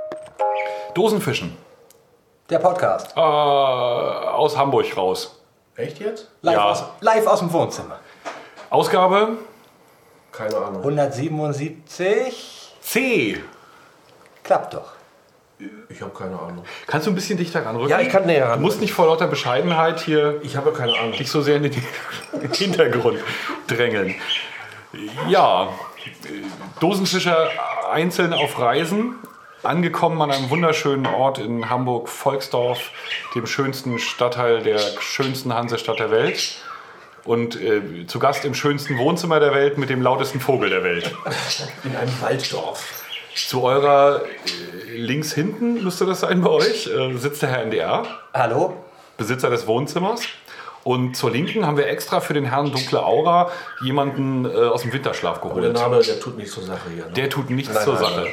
Dosenfischen. Der Podcast. Aus Hamburg raus. Echt jetzt? Live aus dem Wohnzimmer. Ausgabe? Keine Ahnung. 177. C. Klappt doch. Ich habe keine Ahnung. Kannst du ein bisschen dichter ranrücken? Ja, ich kann näher ran. Du musst nicht vor lauter Bescheidenheit hier Ich habe keine Ahnung. nicht so sehr in den Hintergrund drängeln. Ja, Dosenfischer einzeln auf Reisen. Angekommen an einem wunderschönen Ort in Hamburg, Volksdorf, dem schönsten Stadtteil der schönsten Hansestadt der Welt. Und zu Gast im schönsten Wohnzimmer der Welt mit dem lautesten Vogel der Welt. In einem Walddorf. Zu eurer links hinten, müsste das sein bei euch, sitzt der Herr NDR, Hallo? Besitzer des Wohnzimmers. Und zur Linken haben wir extra für den Herrn Dunkle Aura jemanden aus dem Winterschlaf Aber der geholt. Name, der tut nichts zur Sache hier. Ne? Der tut nichts Nein, zur nein, Sache. nein.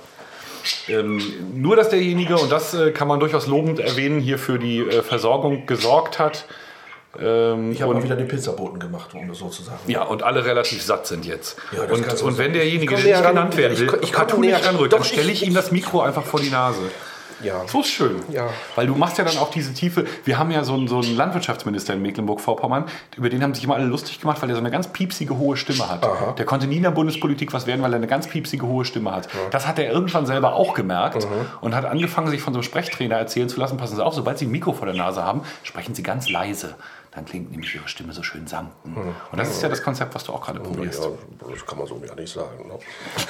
Nur, dass derjenige, und das kann man durchaus lobend erwähnen, hier für die Versorgung gesorgt hat. Ich habe und, mal wieder den Pizzaboten gemacht, um das so zu sagen. ja, und alle relativ satt sind jetzt. Ja, das kannst du und sagen. wenn derjenige Ich komm nicht näher ran. genannt werden will, Ich komm partout näher nicht ran. ranrücken, Doch, dann stelle ich ihm das Mikro einfach vor die Nase. Ja. So ist schön. Ja. Weil du machst ja dann auch diese Tiefe. Wir haben ja so einen Landwirtschaftsminister in Mecklenburg-Vorpommern, über den haben sich immer alle lustig gemacht, weil er so eine ganz piepsige hohe Stimme hat. Aha. Der konnte nie in der Bundespolitik was werden, weil er eine ganz piepsige hohe Stimme hat. Ja. Das hat er irgendwann selber auch gemerkt und hat angefangen, sich von so einem Sprechtrainer erzählen zu lassen, passen Sie auf, sobald Sie ein Mikro vor der Nase haben, sprechen Sie ganz leise. Dann klingt nämlich Ihre Stimme so schön sanften. Und das ist ja das Konzept, was du auch gerade probierst. Ja, das kann man so ja nicht sagen. Ne?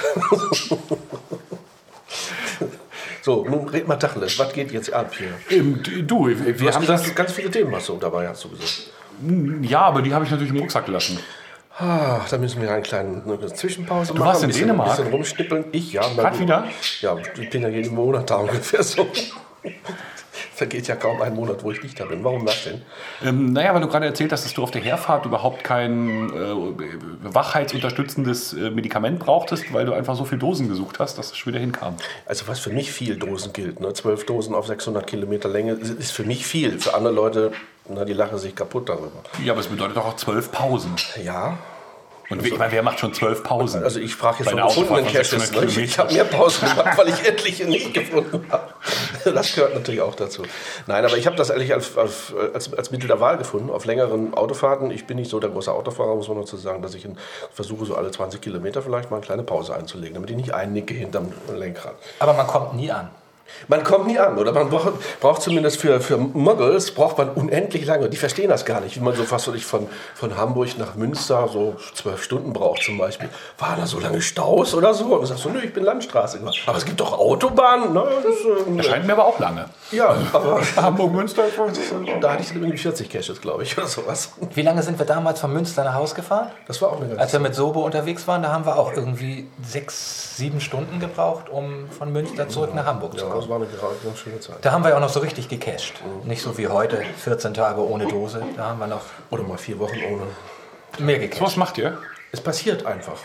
So, nun red mal Tacheles. Was geht jetzt ab hier? Du, wir haben das. Ganz viele Themen hast du dabei, hast du gesagt. Ja, aber die habe ich natürlich im Rucksack gelassen. Da müssen wir eine kleine Zwischenpause machen. warst in Dänemark? Ein bisschen rumschnippeln. Ich, ja. Grad wieder? Ja, ich bin ja jeden Monat da ungefähr so. Vergeht ja kaum einen Monat, wo ich nicht da bin. Warum das denn? Naja, weil du gerade erzählt hast, dass du auf der Herfahrt überhaupt kein wachheitsunterstützendes Medikament brauchtest, weil du einfach so viel Dosen gesucht hast, dass es schon wieder hinkam. Also was für mich viel Dosen gilt, ne? 12 Dosen auf 600 Kilometer Länge, ist für mich viel. Für andere Leute, die lachen sich kaputt darüber. Ja, aber es bedeutet doch auch 12 Pausen. Ja. Und ich meine, wer macht schon 12 Pausen? Also ich frage jetzt Bei von einer Autofahrt gefundenen von Caches. 600 Ne? Ich habe mehr Pausen gemacht, weil ich etliche nicht gefunden habe. Das gehört natürlich auch dazu. Nein, aber ich habe das eigentlich als Mittel der Wahl gefunden, auf längeren Autofahrten. Ich bin nicht so der große Autofahrer, muss man dazu sagen, dass ich versuche, so alle 20 Kilometer vielleicht mal eine kleine Pause einzulegen, damit ich nicht einnicke hinterm Lenkrad. Aber man kommt nie an. Man kommt nie an, oder? Man braucht zumindest für Muggles braucht man unendlich lange. Die verstehen das gar nicht, wie man so fast von Hamburg nach Münster so 12 Stunden braucht zum Beispiel. Waren da so lange Staus oder so? Und du sagst so, nö, ich bin Landstraße gemacht. Aber es gibt doch Autobahnen. Ne? Das scheint mir aber auch lange. Ja, aber Hamburg-Münster. da hatte ich dann irgendwie 40 Caches, glaube ich, oder sowas. Wie lange sind wir damals von Münster nach Haus gefahren? Das war auch eine Als ganze wir mit Sobo unterwegs waren, da haben wir auch irgendwie 6, 7 Stunden gebraucht, um von Münster zurück nach Hamburg zu Ja, kommen. das war eine ganz schöne Zeit. Da haben wir auch noch so richtig gecached. Nicht so wie heute, 14 Tage ohne Dose. Da haben wir noch Oder mal 4 Wochen ohne. mehr So gecached. was macht ihr? Es passiert einfach.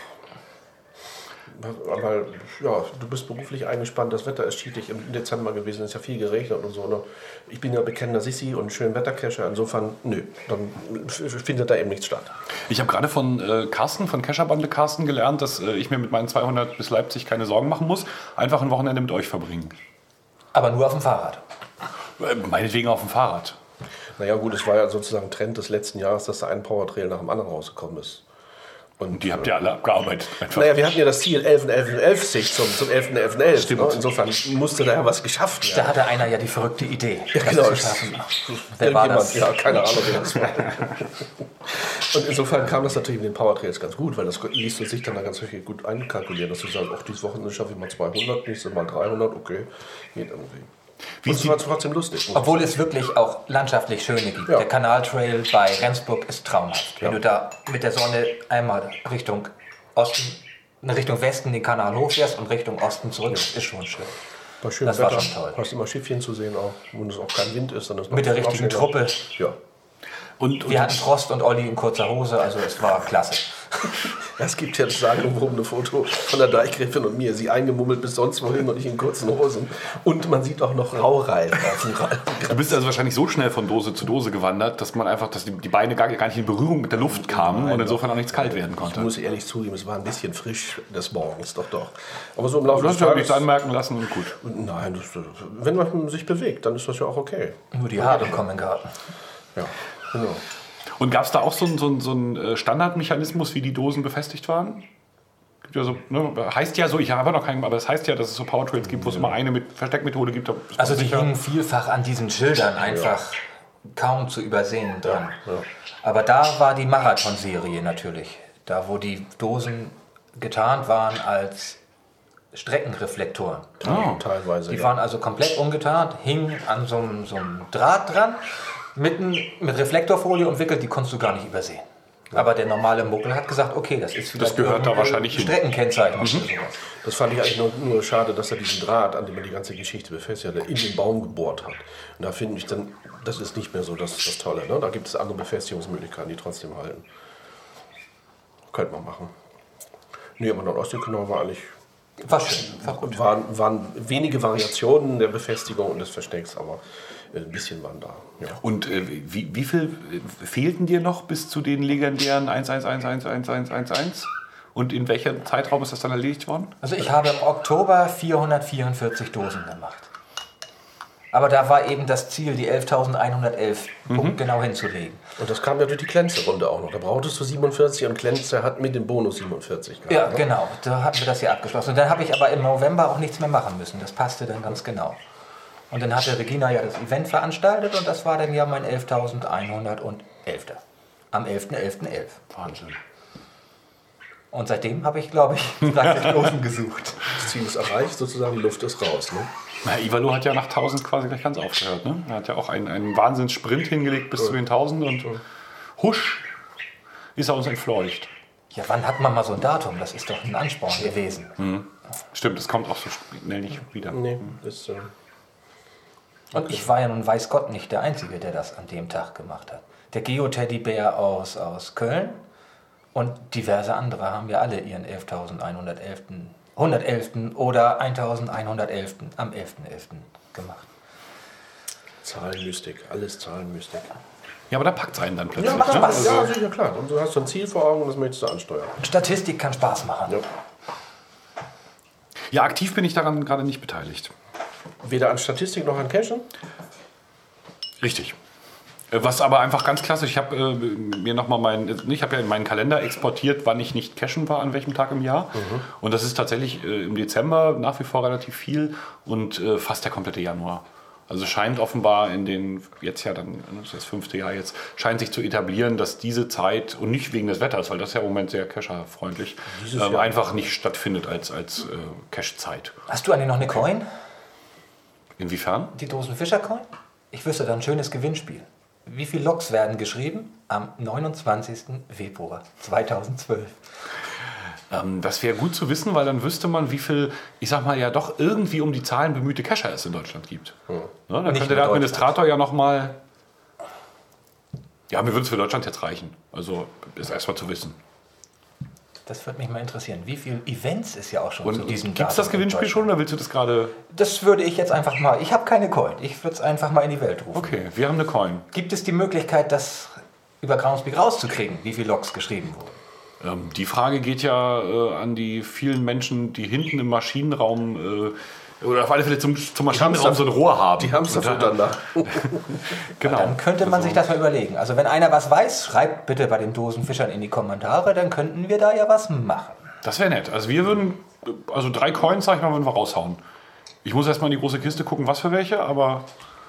Aber ja, du bist beruflich eingespannt, das Wetter ist schwierig im Dezember gewesen, es ist ja viel geregnet und so. Ne? Ich bin ja bekennender Sissi und schön Wettercacher, insofern, nö, dann findet da eben nichts statt. Ich habe gerade von Carsten, von Cacherbande Carsten gelernt, dass ich mir mit meinen 200 bis Leipzig keine Sorgen machen muss. Einfach ein Wochenende mit euch verbringen. Aber nur auf dem Fahrrad. Meinetwegen auf dem Fahrrad. Naja gut, es war ja sozusagen Trend des letzten Jahres, dass da ein Powertrail nach dem anderen rausgekommen ist. Und Die habt ihr alle abgearbeitet. Einfach. naja, wir hatten ja das Ziel 11.11.11 sich zum 11.11.11. Stimmt. Ne? Insofern musste da ja was geschafft Da werden. hatte einer ja die verrückte Idee. Ja, das genau. zu schaffen. Wer war das? Ja, keine Ahnung, wer das war. Und insofern kam das natürlich mit den Powertrails ganz gut, weil das ließ sich dann da ganz gut einkalkulieren, dass du sagst, auch dieses Wochenende schaffe ich mal 200, nächstes Mal 300, okay, geht irgendwie. Und es war trotzdem lustig. Obwohl es wirklich auch landschaftlich schöne gibt. Ja. Der Kanaltrail bei Rendsburg ist traumhaft. Wenn Ja. du da mit der Sonne einmal Richtung Osten, Richtung Westen den Kanal hochfährst und Richtung Osten zurück, ist schon schön. Bei schönem Das war Wetter schon toll. hast du immer Schiffchen zu sehen, auch wenn es auch kein Wind ist. Dann ist Mit der noch richtigen schöner. Truppe. Ja. Und Wir hatten Frost und Olli in kurzer Hose, also es war klasse. Es gibt ja das sagenumwobene Foto von der Deichgräfin und mir. Sie eingemummelt bis sonst wohin und ich in kurzen Hosen. Und man sieht auch noch Raureif auf dem Rad. Du bist also wahrscheinlich so schnell von Dose zu Dose gewandert, dass die Beine gar nicht in Berührung mit der Luft kamen und insofern auch nichts kalt werden konnte. Ich muss ehrlich zugeben, es war ein bisschen frisch des Morgens, doch. Aber so im Laufe Du des hast ja Tages... nichts anmerken lassen und gut. Nein, wenn man sich bewegt, dann ist das ja auch okay. Nur die Haare kommen in den Garten. Ja, genau. Und gab es da auch so einen Standardmechanismus, wie die Dosen befestigt waren? Gibt ja so, ne, heißt ja so, ich habe noch keinen, aber es heißt ja, dass es so Powertrails gibt, wo es immer eine Versteckmethode gibt. Also die hingen vielfach an diesen Schildern einfach kaum zu übersehen dran. Ja. Aber da war die Marathon-Serie natürlich. Da, wo die Dosen getarnt waren als Streckenreflektoren. Teilweise, Die waren also komplett ungetarnt, hingen an so einem Draht dran, mitten mit Reflektorfolie umwickelt, die konntest du gar nicht übersehen. Aber der normale Muggel hat gesagt, okay, das ist vielleicht gehört da wahrscheinlich hin. Streckenkennzeichnung oder sowas. Das fand ich eigentlich nur schade, dass er diesen Draht, an dem er die ganze Geschichte befestigt hat, in den Baum gebohrt hat. Und da finde ich dann, das ist nicht mehr so das Tolle. Ne? Da gibt es andere Befestigungsmöglichkeiten, die trotzdem halten. Könnte man machen. Nee, aber Nordostseekanal war eigentlich... War schön, war gut. Waren wenige Variationen der Befestigung und des Verstecks, aber ein bisschen waren da. Ja. Und wie viel fehlten dir noch bis zu den legendären 111111111? Und in welchem Zeitraum ist das dann erledigt worden? Also ich habe im Oktober 444 Dosen gemacht. Aber da war eben das Ziel, die 11.111 genau hinzulegen. Und das kam ja durch die Klenze-Runde auch noch. Da brauchtest du 47 und Klenze hat mit dem Bonus 47 gehabt. Ja, ne? genau. Da hatten wir das hier abgeschlossen. Und dann habe ich aber im November auch nichts mehr machen müssen. Das passte dann ganz genau. Und dann hatte Regina ja das Event veranstaltet und das war dann ja mein 11.111. Am 11.11.11. Wahnsinn. Und seitdem habe ich, glaube ich, 30 Dosen gesucht. Das Ziel ist erreicht, sozusagen, die Luft ist raus. Ne? Na, Ivalo hat ja nach 1000 quasi gleich ganz aufgehört. Ne? Er hat ja auch einen Wahnsinns-Sprint hingelegt bis zu den 1000 und husch ist er uns entfleucht. Ja, wann hat man mal so ein Datum? Das ist doch ein Ansporn gewesen. Stimmt, das kommt auch so schnell nicht wieder. Nee, das Und ich war ja nun weiß Gott nicht der Einzige, der das an dem Tag gemacht hat. Der Geo-Teddybär aus Köln und diverse andere haben ja alle ihren 111. oder 1111. am 11.11. gemacht. Zahlenmystik, alles Zahlenmystik. Ja, aber da packt es einen dann plötzlich. Ja, macht ne? Spaß. Ja, sicher, klar. Und du hast so ein Ziel vor Augen und das möchtest du ansteuern. Statistik kann Spaß machen. Ja. Ja, aktiv bin ich daran gerade nicht beteiligt. Weder an Statistik noch an Cashen? Richtig. Was aber einfach ganz klassisch, ich habe mir nochmal ich habe ja in meinen Kalender exportiert, wann ich nicht cashen war, an welchem Tag im Jahr. Und das ist tatsächlich im Dezember nach wie vor relativ viel und fast der komplette Januar. Also scheint offenbar jetzt ja dann, das ist das 5. Jahr jetzt, scheint sich zu etablieren, dass diese Zeit, und nicht wegen des Wetters, weil das ist ja im Moment sehr cacherfreundlich, einfach nicht stattfindet als Cache-Zeit. Hast du eigentlich noch eine Coin? Inwiefern? Die Dosenfischer-Coin? Ich wüsste dann ein schönes Gewinnspiel. Wie viele Loks werden geschrieben? Am 29. Februar 2012. Das wäre gut zu wissen, weil dann wüsste man, wie viel, ich sag mal, ja doch irgendwie um die Zahlen bemühte Cacher es in Deutschland gibt. Ja, dann Nicht könnte nur der Administrator ja nochmal. Ja, mir würde es für Deutschland jetzt reichen. Also, ist erstmal zu wissen. Das würde mich mal interessieren. Wie viele Events es ja auch schon zu Und diesem gibt es das Datum in Gewinnspiel schon Deutschland? oder willst du das gerade? Das würde ich jetzt einfach mal. Ich habe keine Coin. Ich würde es einfach mal in die Welt rufen. Okay, wir haben eine Coin. Gibt es die Möglichkeit, das über Groundspeak rauszukriegen, wie viele Loks geschrieben wurden? Die Frage geht ja an die vielen Menschen, die hinten im Maschinenraum oder auf alle Fälle zum Maschinenraum so ein Rohr haben. Die haben es dann da. Genau. Dann könnte man sich das mal überlegen. Also wenn einer was weiß, schreibt bitte bei den Dosenfischern in die Kommentare, dann könnten wir da ja was machen. Das wäre nett. Also wir würden, 3 Coins, sag ich mal, würden wir raushauen. Ich muss erstmal in die große Kiste gucken, was für welche, aber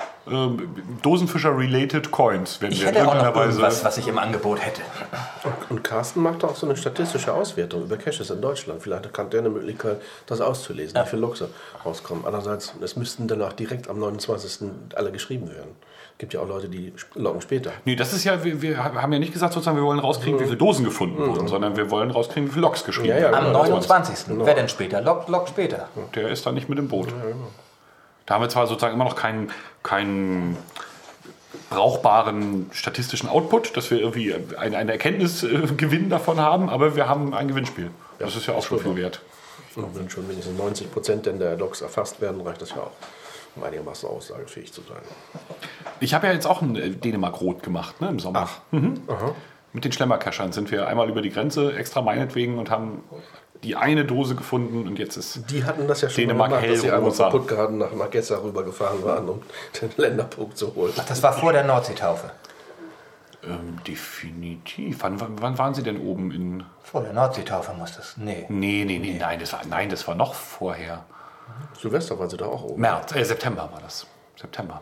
Dosenfischer-related Coins werden Ich wir in hätte auch noch irgendeiner irgendwas, Weise. was ich im Angebot hätte. Und Carsten macht auch so eine statistische Auswertung über Caches in Deutschland. Vielleicht kann der eine Möglichkeit, das auszulesen, wie viele Loks rauskommen. Andererseits, es müssten danach direkt am 29. alle geschrieben werden. Es gibt ja auch Leute, die loggen später. Nee, das ist ja, wir haben ja nicht gesagt, sozusagen, wir wollen rauskriegen, wie viele Dosen gefunden wurden, sondern wir wollen rauskriegen, wie viele Loks geschrieben Ja, ja, werden. Am genau. 29. Genau. Wer denn später? Log später. Der ist dann nicht mit im Boot. Da haben wir zwar sozusagen immer noch keinen brauchbaren statistischen Output, dass wir irgendwie eine Erkenntnisgewinn davon haben, aber wir haben ein Gewinnspiel. Das ist ja auch schon viel wert. Und wenn schon wenigstens 90% denn der Logs erfasst werden, reicht das ja auch, um einigermaßen aussagefähig zu sein. Ich habe ja jetzt auch ein Dänemark-Rot gemacht, ne, im Sommer. Mit den Schlemmerkeschern sind wir einmal über die Grenze, extra meinetwegen, und haben die eine Dose gefunden und jetzt ist Die hatten das ja schon Dänemark gemacht, dass sie einmal hellrosa. von Puttgarden nach Magessa rübergefahren waren, um den Länderpunkt zu holen. Ach, das war vor der Nordseetaufe. Definitiv. Wann waren Sie denn oben in... Vor der Nordseetaufe muss das. Nee. Nee, nein, das war noch vorher. Silvester waren sie da auch oben. September war das. September.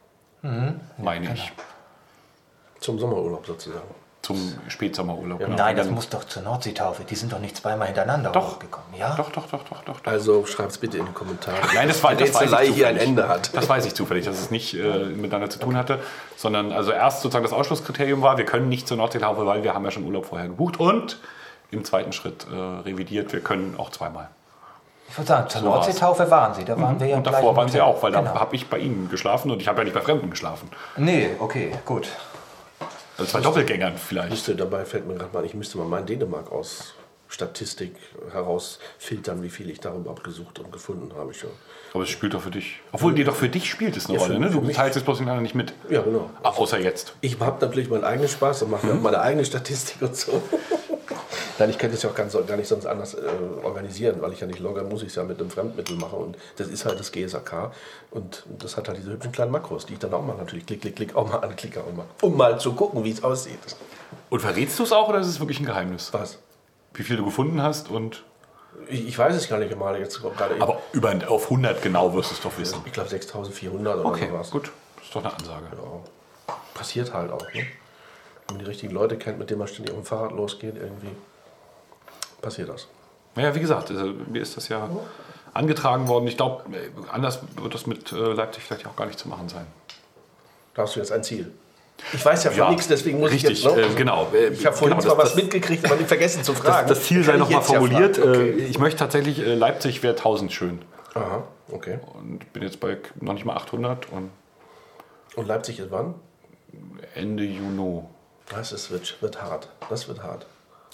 Meine ich. Zum Sommerurlaub sozusagen. Zum Spätsommerurlaub. Genau. Nein, das muss doch zur Nordseetaufe. Die sind doch nicht zweimal hintereinander hochgekommen. Ja? Doch. Also schreib's bitte in die Kommentare. Nein, das weiß Rätselei ich hier ein zufällig. Ende hat. Das weiß ich zufällig, dass es nicht miteinander zu tun hatte, sondern also erst sozusagen das Ausschlusskriterium war, wir können nicht zur Nordseetaufe, weil wir haben ja schon Urlaub vorher gebucht, und im zweiten Schritt revidiert, wir können auch zweimal. Ich würde sagen, zur So war's. Nordseetaufe waren sie. Da waren wir ja Und im davor gleichen waren Sie Hotel. auch, weil da Genau. habe ich bei Ihnen geschlafen und ich habe ja nicht bei Fremden geschlafen. Nee, okay, gut. Also zwei Doppelgängern vielleicht. Dabei fällt mir gerade mal ein, ich müsste mal mein Dänemark aus Statistik herausfiltern, wie viel ich darüber abgesucht und gefunden habe schon. Aber es spielt doch für dich. Obwohl, doch für dich spielt es eine Rolle, ne? für Du mich. teilst es bloß den anderen nicht mit. Ja, genau. Ach, außer jetzt. Ich habe natürlich meinen eigenen Spaß und mache mir auch meine eigene Statistik und so. Nein, ich könnte es ja auch gar nicht sonst anders organisieren, weil ich ja nicht logge, muss ich es ja mit einem Fremdmittel machen. Und das ist halt das GSAK. Und das hat halt diese hübschen kleinen Makros, die ich dann auch mal natürlich klick, auch mal anklicke, um mal zu gucken, wie es aussieht. Und verrätst du es auch oder ist es wirklich ein Geheimnis? Was? Wie viel du gefunden hast und... Ich weiß es gar nicht mal jetzt gerade. Aber auf 100 genau wirst du es doch wissen. Ich glaube 6.400 oder Okay, sowas. gut. Das ist doch eine Ansage. Ja. Passiert halt auch, ne? Wenn man die richtigen Leute kennt, mit denen man ständig auf dem Fahrrad losgeht, irgendwie passiert das. Naja, wie gesagt, also, mir ist das ja angetragen worden. Ich glaube, anders wird das mit Leipzig vielleicht auch gar nicht zu machen sein. Da hast du jetzt ein Ziel. Ich weiß ja von nichts, deswegen muss richtig, ich jetzt noch. genau. Ich habe vorhin zwar was mitgekriegt, aber nicht vergessen zu fragen. Das Ziel sei Kann ich nochmal jetzt ja formuliert. fragen. Okay. Ich möchte tatsächlich, Leipzig wäre 1000 schön. Aha, okay. Und bin jetzt bei noch nicht mal 800 und Und Leipzig ist wann? Ende Juni. Das wird hart. Das wird hart.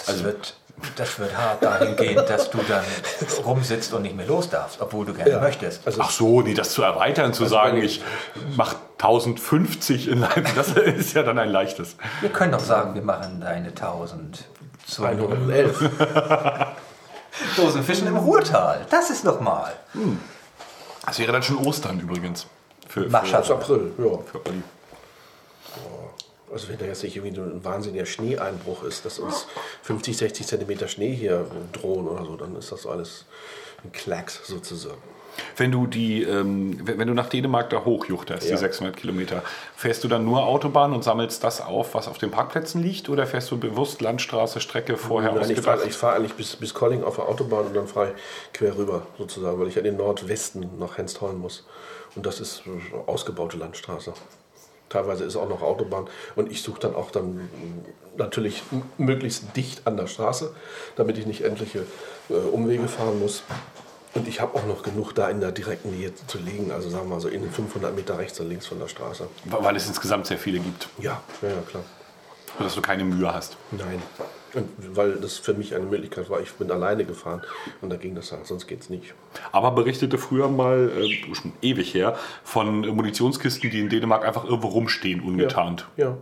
Das wird hart dahingehend, dass du dann rumsitzt und nicht mehr los darfst, obwohl du gerne möchtest. Also Ach so, nee, das zu erweitern, zu sagen, wenn ich mache 1050 in Leipzig, das ist ja dann ein leichtes. Wir können doch sagen, wir machen deine 1211 Dosen Fischen im Ruhrtal. Das ist doch mal. Das wäre dann schon Ostern übrigens. Für das ist April, ja. für Olli. Also wenn da jetzt nicht irgendwie ein wahnsinniger Schneeeinbruch ist, dass uns 50, 60 Zentimeter Schnee hier drohen oder so, dann ist das alles ein Klacks sozusagen. Wenn du wenn du nach Dänemark da hochjuchterst, die 600 Kilometer, fährst du dann nur Autobahn und sammelst das auf, was auf den Parkplätzen liegt, oder fährst du bewusst Landstraße, Strecke vorher Nein, ich ausgedacht? fahre eigentlich bis Colling auf der Autobahn und dann fahre ich quer rüber sozusagen, weil ich ja in den Nordwesten nach Henstholm muss. Und das ist eine ausgebaute Landstraße. Teilweise ist auch noch Autobahn und ich suche dann auch natürlich möglichst dicht an der Straße, damit ich nicht endliche Umwege fahren muss. Und ich habe auch noch genug da in der direkten Nähe zu liegen, also sagen wir mal so in 500 Meter rechts und links von der Straße. Weil es insgesamt sehr viele gibt, Ja, klar. sodass du keine Mühe hast. Nein. Und weil das für mich eine Möglichkeit war, ich bin alleine gefahren und da ging das halt, sonst geht's nicht. Aber berichtete früher mal, schon ewig her, von Munitionskisten, die in Dänemark einfach irgendwo rumstehen, ungetarnt. Ja.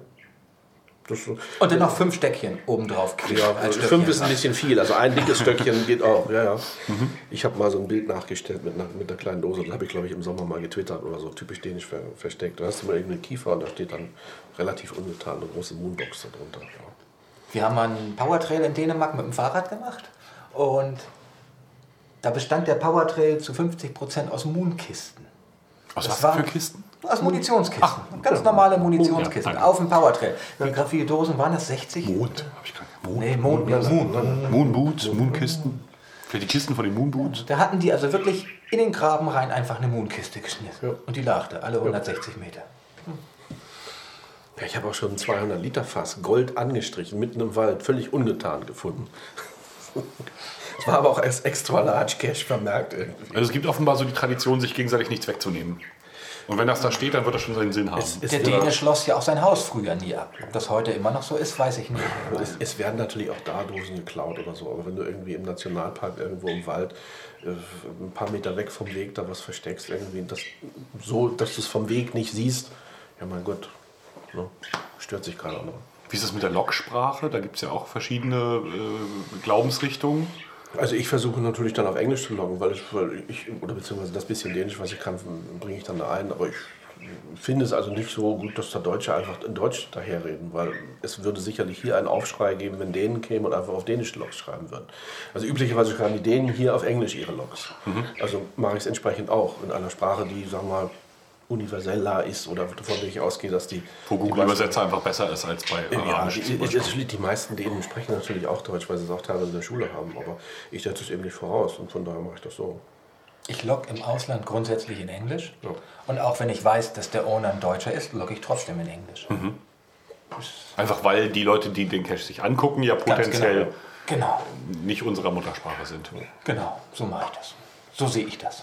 Und dann noch 5 Stöckchen obendrauf quer. Ja, als 5 Stöckchen. ist ein bisschen viel, also ein dickes Stöckchen geht auch. Ja. Ich habe mal so ein Bild nachgestellt mit einer kleinen Dose, das habe ich glaube ich im Sommer mal getwittert oder so, typisch dänisch versteckt. Da hast du mal irgendeinen Kiefer und da steht dann relativ ungetan eine große Moonbox darunter. Ja. Wir haben einen Powertrail in Dänemark mit dem Fahrrad gemacht und da bestand der Powertrail zu 50% aus Moonkisten. Aus Das was für waren- Kisten? Aus Munitionskisten. Ganz normale Munitionskisten. Ja, auf dem Powertrail. Wie viele Dosen waren das? 60? Mond. Hab ich gar nicht. Nee, Moon. Moonboots, Moonkisten. Für die Kisten von den Moonboots. Da hatten die also wirklich in den Graben rein einfach eine Moonkiste geschnitten. Und die lag da, alle 160 Meter. Ja, ich habe auch schon ein 200 Liter Fass Gold angestrichen, mitten im Wald, völlig ungetan gefunden. Es war aber auch als extra large Cash vermerkt irgendwie. Also es gibt offenbar so die Tradition, sich gegenseitig nichts wegzunehmen. Und wenn das da steht, dann wird das schon seinen Sinn haben. Der Däne schloss ja auch sein Haus früher nie ab. Ob das heute immer noch so ist, weiß ich nicht. Es werden natürlich auch da Dosen geklaut oder so, aber wenn du irgendwie im Nationalpark irgendwo im Wald ein paar Meter weg vom Weg da was versteckst, irgendwie so, dass du es vom Weg nicht siehst, ja mein Gott, ne, stört sich keiner dran. Wie ist das mit der Logsprache? Da gibt es ja auch verschiedene Glaubensrichtungen. Also ich versuche natürlich dann auf Englisch zu loggen, weil ich oder beziehungsweise das bisschen Dänisch, was ich kann, bringe ich dann da ein, aber ich finde es also nicht so gut, dass da Deutsche einfach in Deutsch daherreden, weil es würde sicherlich hier einen Aufschrei geben, wenn Dänen kämen und einfach auf Dänisch Logs schreiben würden. Also üblicherweise schreiben die Dänen hier auf Englisch ihre Logs. Also mache ich es entsprechend auch in einer Sprache, die, sagen wir mal, universeller ist oder davon ich ausgehe, dass die... Wo Google-Übersetzer einfach besser ist als bei Arabisch. Die meisten Dänen sprechen natürlich auch Deutsch, weil sie es auch teilweise in der Schule haben, aber ich setze es eben nicht voraus und von daher mache ich das so. Ich logge im Ausland grundsätzlich in Englisch. Ja. Und auch wenn ich weiß, dass der Owner ein Deutscher ist, logge ich trotzdem in Englisch. Einfach weil die Leute, die den Cache sich angucken, ja potenziell Genau, nicht unserer Muttersprache sind. genau, so mache ich das. So sehe ich das.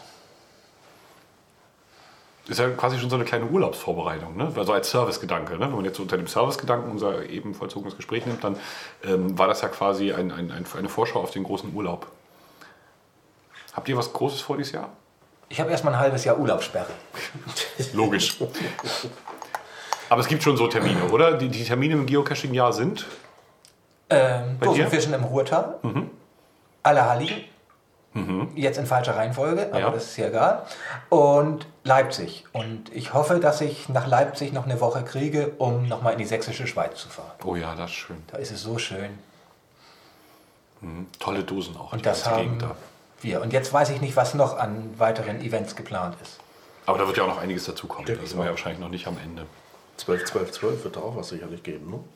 Ist ja quasi schon so eine kleine Urlaubsvorbereitung, ne? Also als Servicegedanke. Ne? Wenn man jetzt unter dem Servicegedanken unser eben vollzogenes Gespräch nimmt, dann war das ja quasi eine Vorschau auf den großen Urlaub. Habt ihr was Großes vor dieses Jahr? Ich habe erstmal ein halbes Jahr Urlaubssperre. Logisch. Aber es gibt schon so Termine, oder? Die Termine im Geocaching-Jahr sind? Dosenfischen im Ruhrtal. Allerheiligen. Jetzt in falscher Reihenfolge, aber das ist ja egal. Und Leipzig. Und ich hoffe, dass ich nach Leipzig noch eine Woche kriege, um nochmal in die sächsische Schweiz zu fahren. Oh ja, das ist schön. Da ist es so schön. Tolle Dosen auch. Und das haben wir. Und jetzt weiß ich nicht, was noch an weiteren Events geplant ist. Aber da wird ja auch noch einiges dazukommen. Ja, Da sind wir ja wahrscheinlich noch nicht am Ende. 12 wird da auch was sicherlich geben, ne?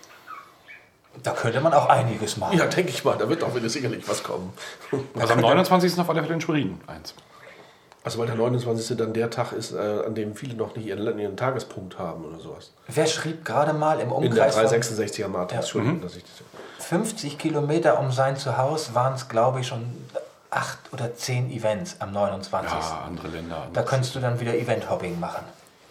Da könnte man auch einiges machen. Ja, denke ich mal, da wird auch wieder sicherlich was kommen. Also am 29. auf alle Fälle in Schwerin eins. Also weil der 29. dann der Tag ist, an dem viele noch nicht ihren Tagespunkt haben oder sowas. Wer schrieb gerade mal im In der Umkreis von 366er Matrix, Entschuldigung, dass ich das... 50 Kilometer um sein Zuhause waren es, glaube ich, schon 8 oder 10 Events am 29. Ja, andere Länder. Da könntest du dann wieder Event-Hopping machen.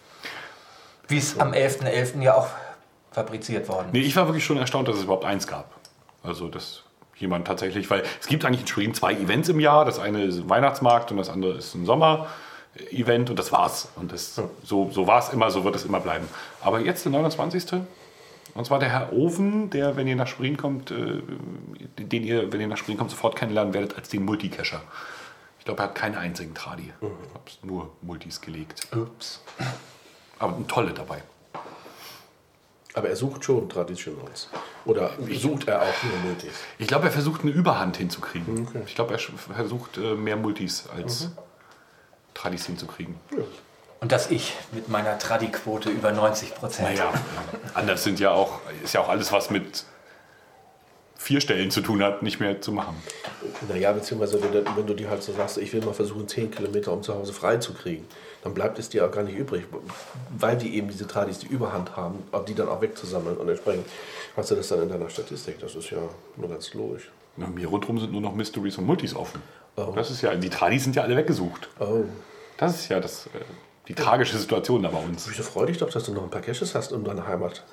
Wie es am 11.11. ja auch fabriziert worden ist. Nee, ich war wirklich schon erstaunt, dass es überhaupt eins gab. Also, dass jemand tatsächlich, weil es gibt eigentlich in Schwerin 2 Events im Jahr. Das eine ist ein Weihnachtsmarkt und das andere ist ein Sommer-Event und das war's. Und so war es immer, so wird es immer bleiben. Aber jetzt der 29. Und zwar der Herr Oven, der, wenn ihr nach Schwerin kommt, den ihr, wenn ihr nach Schwerin kommt, sofort kennenlernen werdet als den Multicacher. Ich glaube, er hat keinen einzigen Tradi. Ich habe nur Multis gelegt. Ups. Aber ein tolle dabei. Aber er sucht schon Traditionals. Oder sucht er auch nur Multis? Ich glaube, er versucht eine Überhand hinzukriegen. Okay. Ich glaube, er versucht mehr Multis als Tradis hinzukriegen. Ja. Und dass ich mit meiner Tradi-Quote über 90%. Naja, anders ist ja auch alles, was mit 4 Stellen zu tun hat, nicht mehr zu machen. Naja, beziehungsweise wenn du dir halt so sagst, ich will mal versuchen, 10 Kilometer um zu Hause frei zu kriegen, dann bleibt es dir auch gar nicht übrig, weil die eben diese Tradis die Überhand haben, die dann auch wegzusammeln. Und entsprechend hast du das dann in deiner Statistik. Das ist ja nur ganz logisch. Na, mir rundherum sind nur noch Mysteries und Multis offen. Oh. Das ist ja, die Tradis sind ja alle weggesucht. Oh. Das ist ja die tragische Situation da bei uns. Wieso freu dich doch, dass du noch ein paar Caches hast in deiner Heimat.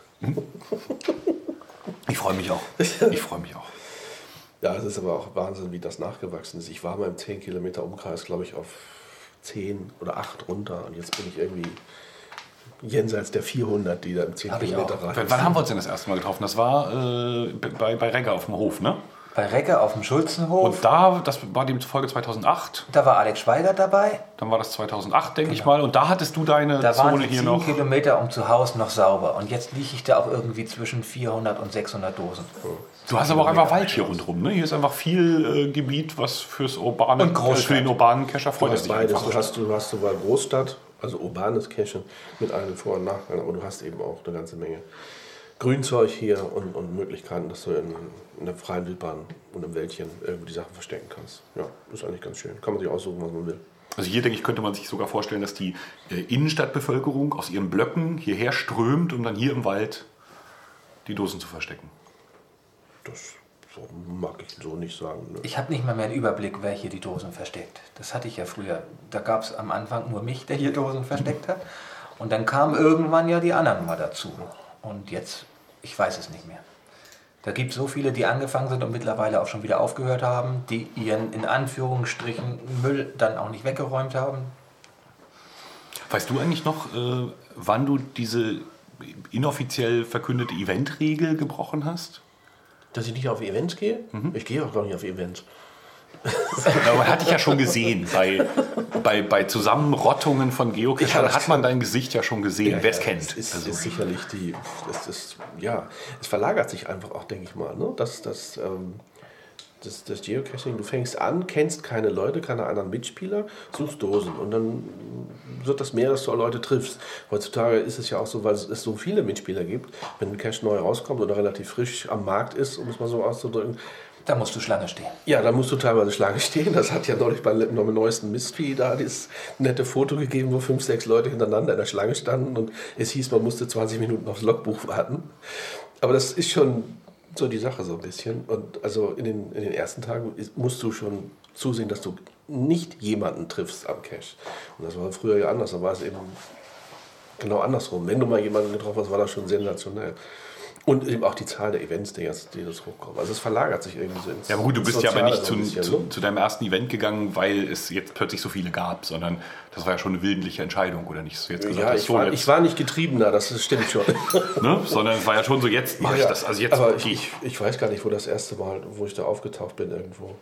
Ich freue mich auch. Ich freue mich auch. Ja, es ist aber auch Wahnsinn, wie das nachgewachsen ist. Ich war mal im 10 Kilometer Umkreis, glaube ich, auf 10 oder 8 runter. Und jetzt bin ich irgendwie jenseits der 400, die da im 10 Kilometer reichen. Wann haben wir uns denn das erste Mal getroffen? Das war bei Regger auf dem Hof, ne? Bei Regge auf dem Schulzenhof. Und das war demzufolge 2008. Da war Alex Schweigert dabei. Dann war das 2008, denke ich mal. Und da hattest du deine Da waren Zone die hier 10 noch. Kilometer um zu Hause noch sauber. Und jetzt liege ich da auch irgendwie zwischen 400 und 600 Dosen. Du hast aber auch einfach Wald hier rundherum. Ne? Hier ist einfach viel Gebiet, was fürs urbane, Und Großstadt. für den urbanen Cacher Du freut hast sich beides. einfach. Du hast sowohl Großstadt, also urbanes Cachen mit allen Vor- und Nachteilen, aber du hast eben auch eine ganze Menge Grünzeug hier und Möglichkeiten, dass du in der freien Wildbahn und im Wäldchen irgendwie die Sachen verstecken kannst. Ja, ist eigentlich ganz schön. Kann man sich aussuchen, was man will. Also hier, denke ich, könnte man sich sogar vorstellen, dass die Innenstadtbevölkerung aus ihren Blöcken hierher strömt, um dann hier im Wald die Dosen zu verstecken. Das so mag ich so nicht sagen. Ne? Ich habe nicht mal mehr einen Überblick, wer hier die Dosen versteckt. Das hatte ich ja früher. Da gab es am Anfang nur mich, der hier Dosen versteckt hat. Und dann kamen irgendwann ja die anderen mal dazu. Und jetzt, ich weiß es nicht mehr. Da gibt es so viele, die angefangen sind und mittlerweile auch schon wieder aufgehört haben, die ihren, in Anführungsstrichen, Müll dann auch nicht weggeräumt haben. Weißt du eigentlich noch, wann du diese inoffiziell verkündete Eventregel gebrochen hast? Dass ich nicht auf Events gehe? Ich gehe auch gar nicht auf Events. Ja, man hat dich ja schon gesehen. Bei Zusammenrottungen von Geocachern hat man dein Gesicht ja schon gesehen, wer es kennt. Es ist sicherlich es verlagert sich einfach auch, denke ich mal. Ne? Das Geocaching, du fängst an, kennst keine Leute, keine anderen Mitspieler, suchst Dosen und dann wird das mehr, dass du Leute triffst. Heutzutage ist es ja auch so, weil es so viele Mitspieler gibt, wenn ein Cache neu rauskommt oder relativ frisch am Markt ist, um es mal so auszudrücken. Da musst du Schlange stehen. Ja, da musst du teilweise Schlange stehen. Das hat ja neulich beim neuesten Mystery da das nette Foto gegeben, wo 5, 6 Leute hintereinander in der Schlange standen und es hieß, man musste 20 Minuten aufs Logbuch warten. Aber das ist schon so die Sache so ein bisschen. Und also in den ersten Tagen musst du schon zusehen, dass du nicht jemanden triffst am Cache. Und das war früher ja anders. Da war es eben genau andersrum. Wenn du mal jemanden getroffen hast, war das schon sensationell. Und eben auch die Zahl der Events, die das hochkommen. Also es verlagert sich irgendwie so ins Ja, aber gut, du bist ja aber nicht Soziale zu deinem ersten Event gegangen, weil es jetzt plötzlich so viele gab, sondern das war ja schon eine willentliche Entscheidung, oder nicht? Du jetzt gesagt Ja, hast, ich war nicht getriebener, das stimmt schon. Ne? Sondern es war ja schon so, jetzt mache ich das. Also jetzt aber gehe ich. ich weiß gar nicht, wo das erste Mal, wo ich da aufgetaucht bin irgendwo.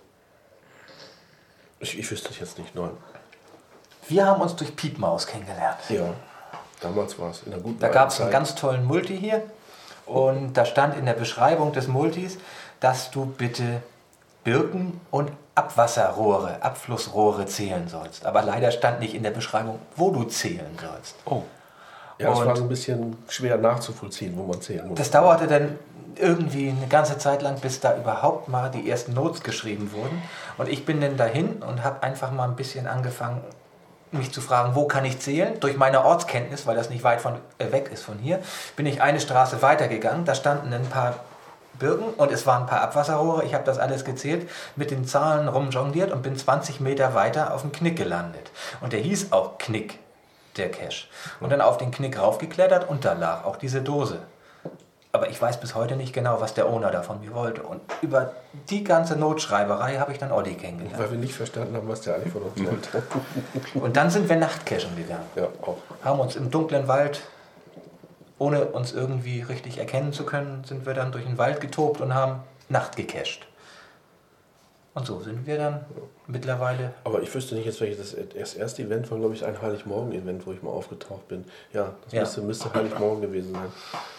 Ich wüsste jetzt nicht, nein. Wir haben uns durch Piepmaus kennengelernt. Ja, damals war es in der guten Da gab es einen Zeit. ganz tollen Multi hier und da stand in der Beschreibung des Multis, dass du bitte Birken und Abwasserrohre, Abflussrohre zählen sollst. Aber leider stand nicht in der Beschreibung, wo du zählen sollst. Oh. Ja, es und- war so ein bisschen schwer nachzuvollziehen, wo man zählen muss. Das dauerte dann irgendwie eine ganze Zeit lang, bis da überhaupt mal die ersten Notes geschrieben wurden. Und ich bin dann dahin und habe einfach mal ein bisschen angefangen, mich zu fragen, wo kann ich zählen? Durch meine Ortskenntnis, weil das nicht weit weg ist von hier, bin ich eine Straße weitergegangen. Da standen ein paar Birken und es waren ein paar Abwasserrohre. Ich habe das alles gezählt, mit den Zahlen rumjongliert und bin 20 Meter weiter auf dem Knick gelandet. Und der hieß auch Knick, der Cache. Und dann auf den Knick raufgeklettert und da lag auch diese Dose. Aber ich weiß bis heute nicht genau, was der Owner da von mir wollte. Und über die ganze Notschreiberei habe ich dann Olli kennengelernt. Weil wir nicht verstanden haben, was der eigentlich von uns wollte. Und dann sind wir Nachtcachen gegangen. Ja, auch. Haben uns im dunklen Wald, ohne uns irgendwie richtig erkennen zu können, sind wir dann durch den Wald getobt und haben Nacht gecached. Und so sind wir dann mittlerweile. Aber ich wüsste nicht jetzt, welches das erste Event war, glaube ich, ein Heiligmorgen-Event, wo ich mal aufgetaucht bin. Ja, das Ja. müsste Heiligmorgen gewesen sein.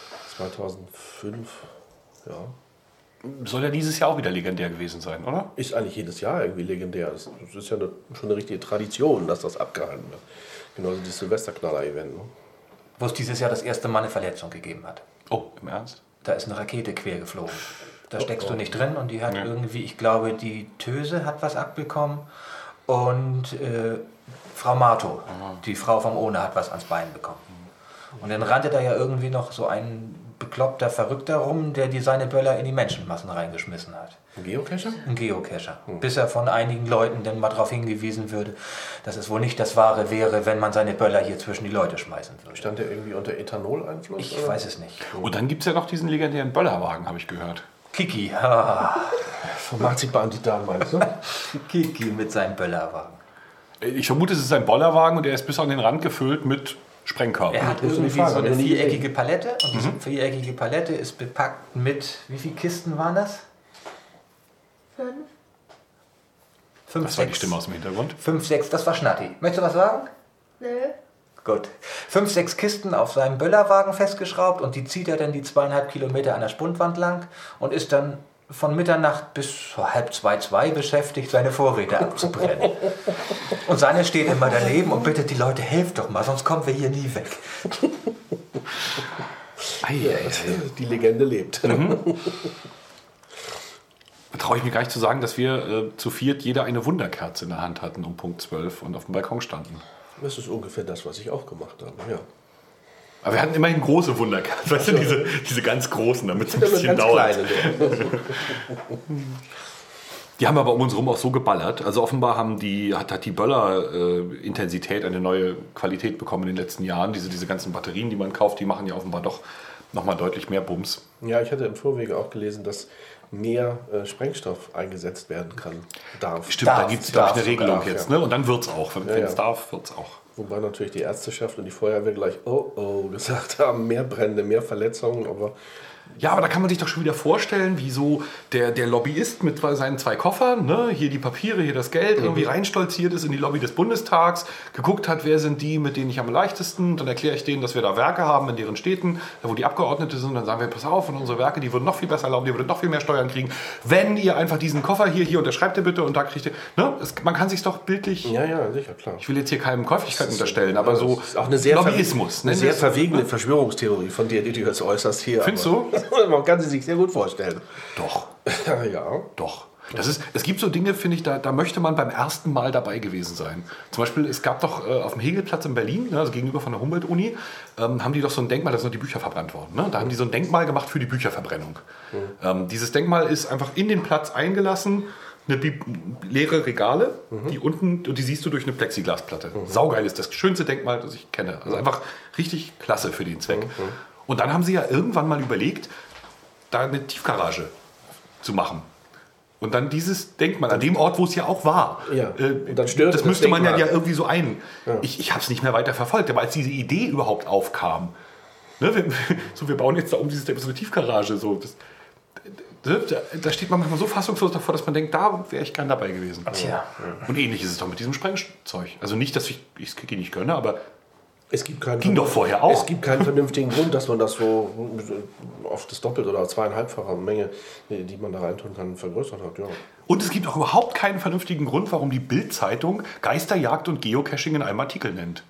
2005, ja. Soll ja dieses Jahr auch wieder legendär gewesen sein, oder? Ist eigentlich jedes Jahr irgendwie legendär. Das ist ja schon eine richtige Tradition, dass das abgehalten wird. Genauso das Silvesterknaller-Event. Ne? Wo es dieses Jahr das erste Mal eine Verletzung gegeben hat. Oh, im Ernst? Da ist eine Rakete quer geflogen. Da steckst du nicht drin und die hat irgendwie, ich glaube, die Töse hat was abbekommen und Frau Mato, die Frau vom Ohne, hat was ans Bein bekommen. Und dann rannte da ja irgendwie noch so ein bekloppter Verrückter rum, der seine Böller in die Menschenmassen reingeschmissen hat. Ein Geocacher? Ein Geocacher. Bis er von einigen Leuten dann mal darauf hingewiesen würde, dass es wohl nicht das Wahre wäre, wenn man seine Böller hier zwischen die Leute schmeißen würde. Stand der irgendwie unter Ethanol-Einfluss? Ich oder? weiß es nicht. Und dann gibt es ja noch diesen legendären Böllerwagen, habe ich gehört. Kiki, Von Marzipan-Titan meinst du? Kiki mit seinem Böllerwagen. Ich vermute, es ist ein Bollerwagen und der ist bis an den Rand gefüllt mit Sprengkörper. Er hat musst du irgendwie nicht fragen, so hab ich eine noch nie viereckige Palette und diese viereckige Palette ist bepackt mit, wie viele Kisten waren das? 5, Das war die Stimme aus dem Hintergrund. 5, 6, das war Schnatti. Möchtest du was sagen? Nö. Gut. 5, 6 Kisten auf seinem Böllerwagen festgeschraubt und die zieht er dann die 2,5 Kilometer an der Spundwand lang und ist dann von Mitternacht bis 1:30, 2 beschäftigt, seine Vorräte abzubrennen. Und seine steht immer daneben und bittet die Leute, helft doch mal, sonst kommen wir hier nie weg. Die Legende lebt. Traue ich mir gar nicht zu sagen, dass wir zu viert jeder eine Wunderkerze in der Hand hatten um Punkt 12 und auf dem Balkon standen. Das ist ungefähr das, was ich auch gemacht habe, ja. Aber wir hatten immerhin große Wunderkerzen. Weißt du, diese ganz großen, damit es ein bisschen ganz dauert. kleine. Die haben aber um uns rum auch so geballert. Also offenbar hat die Böller-Intensität eine neue Qualität bekommen in den letzten Jahren. Diese ganzen Batterien, die man kauft, die machen ja offenbar doch nochmal deutlich mehr Bums. Ja, ich hatte im Vorwege auch gelesen, dass mehr Sprengstoff eingesetzt werden darf. Stimmt, da gibt es, glaube ich, eine Regelung sogar, jetzt. ja. Ne? Und dann wird es auch. Wenn es darf, wird es auch. Wobei natürlich die Ärzteschaft und die Feuerwehr gleich gesagt haben, mehr Brände, mehr Verletzungen, aber Ja, aber da kann man sich doch schon wieder vorstellen, wie so der Lobbyist mit seinen 2 Koffern, ne, hier die Papiere, hier das Geld, irgendwie reinstolziert ist in die Lobby des Bundestags, geguckt hat, wer sind die, mit denen ich am leichtesten, dann erkläre ich denen, dass wir da Werke haben in deren Städten, da wo die Abgeordnete sind, dann sagen wir, pass auf, und unsere Werke, die würden noch viel besser laufen, die würden noch viel mehr Steuern kriegen, wenn ihr einfach diesen Koffer hier unterschreibt ihr bitte und da kriegt ihr, ne, man kann sich doch bildlich, ja, sicher, klar. ich will jetzt hier keinem Käuflichkeit unterstellen, aber so Das ist auch eine sehr Lobbyismus. Eine sehr verwegene Verschwörungstheorie von dir, die du jetzt äußerst hier. Findest du? Man kann sie sich sehr gut vorstellen. Doch. Ja. Doch. Es gibt so Dinge, finde ich, da möchte man beim ersten Mal dabei gewesen sein. Zum Beispiel, es gab doch auf dem Hegelplatz in Berlin, ne, also gegenüber von der Humboldt-Uni, haben die doch so ein Denkmal, da sind noch die Bücher verbrannt worden. Ne? Da haben die so ein Denkmal gemacht für die Bücherverbrennung. Dieses Denkmal ist einfach in den Platz eingelassen, leere Regale, die unten, und die siehst du durch eine Plexiglasplatte. Saugeil ist das schönste Denkmal, das ich kenne. Also einfach richtig klasse für den Zweck. Und dann haben sie ja irgendwann mal überlegt, da eine Tiefgarage zu machen. Und dann dieses Denkmal, an dem Ort, wo es ja auch war. Ja. Und dann stört das müsste man ja Denkmal. irgendwie so ein. Ja. Ich habe es nicht mehr weiter verfolgt, aber als diese Idee überhaupt aufkam, ne, wir bauen jetzt da um so eine Tiefgarage, so, da steht man manchmal so fassungslos davor, dass man denkt, da wäre ich gern dabei gewesen. Tja. Und ähnlich ist es doch mit diesem Sprengzeug. Also nicht, dass ich es nicht gönne, aber Es gibt ging doch vorher auch. Es gibt keinen vernünftigen Grund, dass man das so auf das Doppelte oder 2,5-fache Menge, die man da reintun kann, vergrößert hat. Ja. Und es gibt auch überhaupt keinen vernünftigen Grund, warum die Bild-Zeitung Geisterjagd und Geocaching in einem Artikel nennt.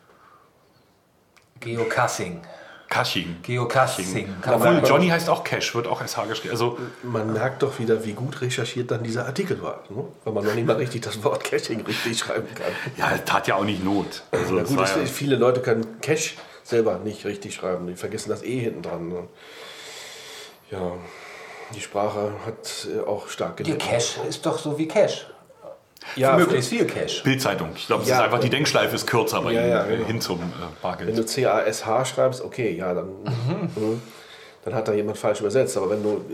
Geocaching. Geocaching. Kann Obwohl, man- Johnny heißt auch Cache, wird auch SH geschrieben. Also, Man merkt doch wieder, wie gut recherchiert dann dieser Artikel war. Ne? Weil man noch nicht mal richtig das Wort Caching richtig schreiben kann. ja, tat ja auch nicht Not. Also, Na das gut, war ja, viele Leute können Cache selber nicht richtig schreiben. Die vergessen das E hinten dran. Ne? Ja, die Sprache hat auch stark Die gelitten. Cache ist doch so wie Cache. Ja, Möglichst viel Cache. Bildzeitung. Ich glaube, es Ja, ist einfach, die Denkschleife ist kürzer bei Ja, ihm, ja, genau. hin zum Wenn Bargeld. du CASH schreibst, okay, ja, dann hat da jemand falsch übersetzt. Aber wenn du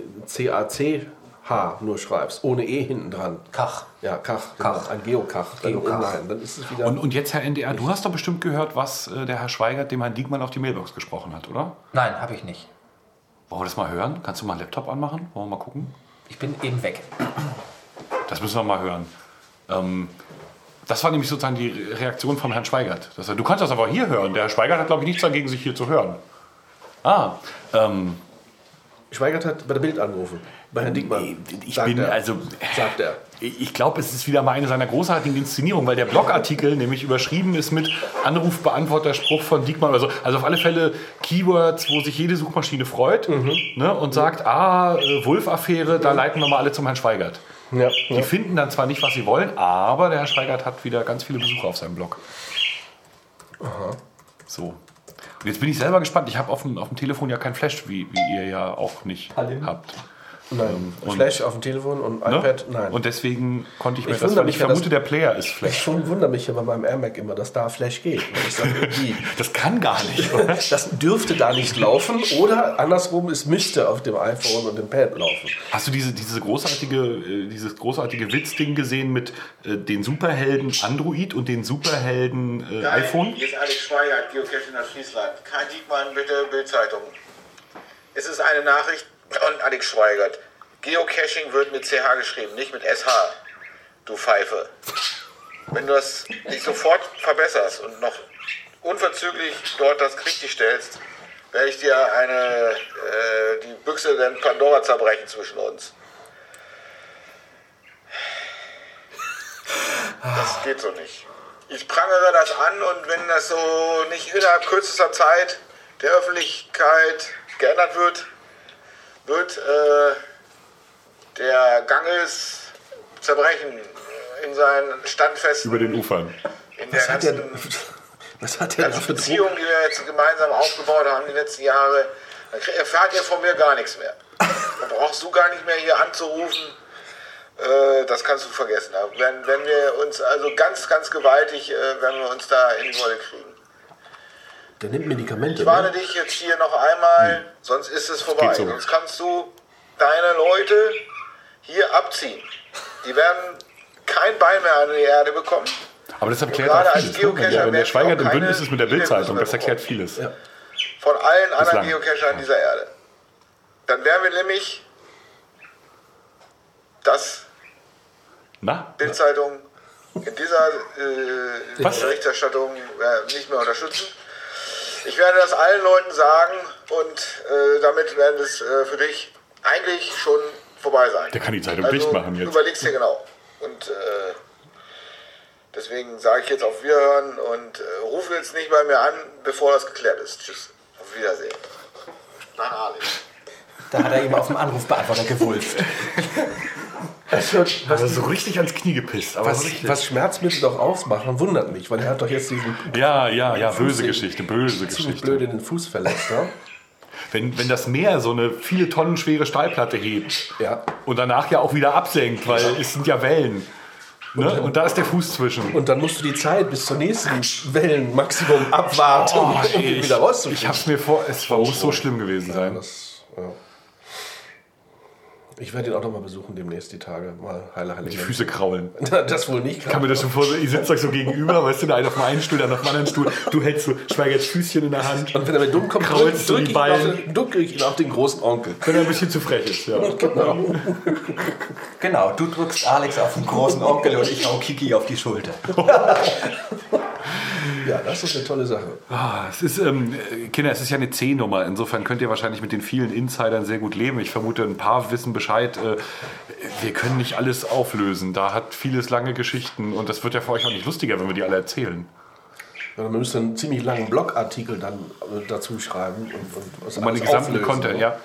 CACH nur schreibst, ohne E hinten dran, Kach. ja, Kach, Kach. Genau, ein Geokach, Geokach. dann ist es wieder... Und jetzt, Herr NDR, du hast doch bestimmt gehört, was der Herr Schweigert dem Herrn Diekmann auf die Mailbox gesprochen hat, oder? Nein, habe ich nicht. Wollen wir das mal hören? Kannst du mal einen Laptop anmachen? Wollen wir mal gucken? Ich bin eben weg. Das müssen wir mal hören. Das war nämlich sozusagen die Reaktion von Herrn Schweigert. Du kannst das aber hier hören. Der Herr Schweigert hat, glaube ich, nichts dagegen, sich hier zu hören. Schweigert hat bei der Bild angerufen, bei Herrn Diekmann. Sagt er. Ich glaube, es ist wieder mal eine seiner großartigen Inszenierungen, weil der Blogartikel nämlich überschrieben ist mit Anrufbeantworterspruch von Diekmann. Also auf alle Fälle Keywords, wo sich jede Suchmaschine freut, ne, und sagt, Wulff-Affäre, da leiten wir mal alle zum Herrn Schweigert. Ja, Die finden dann zwar nicht, was sie wollen, aber der Herr Schweigert hat wieder ganz viele Besucher auf seinem Blog. So. Und jetzt bin ich selber gespannt. Ich habe auf dem Telefon ja kein Flash, wie ihr ja auch nicht habt. Nein, und- Flash auf dem Telefon und Ne? iPad, nein. Und deswegen konnte ich mir Ich das, wundere weil mich ich ja, vermute, dass- der Player ist Ich Flash. wundere mich ja bei meinem AirMac immer, dass da Flash geht. Und ich sage, wie? Das kann gar nicht, oder? Das dürfte da nicht laufen oder andersrum, es müsste auf dem iPhone und dem Pad laufen. Hast du dieses großartige Witzding gesehen mit den Superhelden Android und den Superhelden iPhone? Hier ist Alex Schweigert, Geocaching nach Friesland. Kai Diekmann, bitte, Bildzeitung. Es ist eine Nachricht von Alex Schweigert. Geocaching wird mit CH geschrieben, nicht mit SH. Du Pfeife. Wenn du das nicht sofort verbesserst und noch unverzüglich dort das richtig stellst, werde ich dir die Büchse der Pandora zerbrechen zwischen uns. Das geht so nicht. Ich prangere das an und wenn das so nicht innerhalb kürzester Zeit der Öffentlichkeit geändert wird der Ganges zerbrechen in seinen Standfesten. Über den Ufern. In der Was hat der Was hat der da ganze für Druck? Beziehungen, die wir jetzt gemeinsam aufgebaut haben die letzten Jahre, dann erfahrt ihr von mir gar nichts mehr. Dann brauchst du gar nicht mehr hier anzurufen. Das kannst du vergessen. Wenn wir uns also ganz, ganz gewaltig, wenn wir uns da in die Wolle kriegen. Der nimmt Medikamente. Ich warne dich jetzt hier noch einmal, sonst ist es vorbei. Geht so. Sonst kannst du deine Leute hier abziehen. Die werden kein Bein mehr an die Erde bekommen. Aber das erklärt gerade auch als vieles. Geocacher Wenn der werden Schweigert wir im auch Bündnis keine ist mit der Bild-Zeitung, das Videos mehr erklärt vieles. Ja. Von allen anderen Bislang. Geocachern dieser Erde. Dann wären wir nämlich das Na? Bild-Zeitung in dieser Was? Berichterstattung nicht mehr unterstützen. Ich werde das allen Leuten sagen und damit werden es für dich eigentlich schon vorbei sein. Der kann die Zeitung dicht machen jetzt. Überleg's dir genau. Und deswegen sage ich jetzt auf Wiederhören und rufe jetzt nicht bei mir an, bevor das geklärt ist. Tschüss. Auf Wiedersehen. Dein Alex. Da hat er ihm auf dem Anrufbeantworter gewulft. Also so richtig ans Knie gepisst. Aber Was Schmerzmittel doch ausmachen, wundert mich, weil er hat doch jetzt diesen ja, böse Fuß- Geschichte, böse ziemlich Geschichte. blöd in den Fuß verletzt. Ja? Wenn das Meer so eine viele Tonnen schwere Stahlplatte hebt Ja. und danach ja auch wieder absenkt, weil es sind ja Wellen. Ne? Und da ist der Fuß zwischen. Und dann musst du die Zeit bis zur nächsten Wellenmaximum abwarten, um ihn wieder rauszukriegen. Ich hab's mir es muss so schlimm gewesen sein. Ja. Ich werde ihn auch noch mal besuchen demnächst, die Tage. Mal heile Die Füße kraulen. Das wohl nicht. Ich kann mir das schon vorstellen, ihr sitzt euch so gegenüber, weißt du, der eine auf dem einen Stuhl, der andere auf dem anderen Stuhl. Du hältst so Schweigerts Füßchen in der Hand. Und wenn er mit dumm kommt, Kraulst du die Ballen. drücke ich ihn auf den großen Onkel. Wenn er ein bisschen zu frech ist, ja. Genau, du drückst Alex auf den großen Onkel und ich hau Kiki auf die Schulter. Ja, das ist eine tolle Sache. Es ist, Kinder, es ist ja eine C-Nummer. Insofern könnt ihr wahrscheinlich mit den vielen Insidern sehr gut leben. Ich vermute, ein paar wissen Bescheid. Wir können nicht alles auflösen. Da hat vieles lange Geschichten. Und das wird ja für euch auch nicht lustiger, wenn wir die alle erzählen. Ja, man müsste einen ziemlich langen Blogartikel dann dazu schreiben. Und was Wo man den alles gesamten auflösen, Content, ne? ja.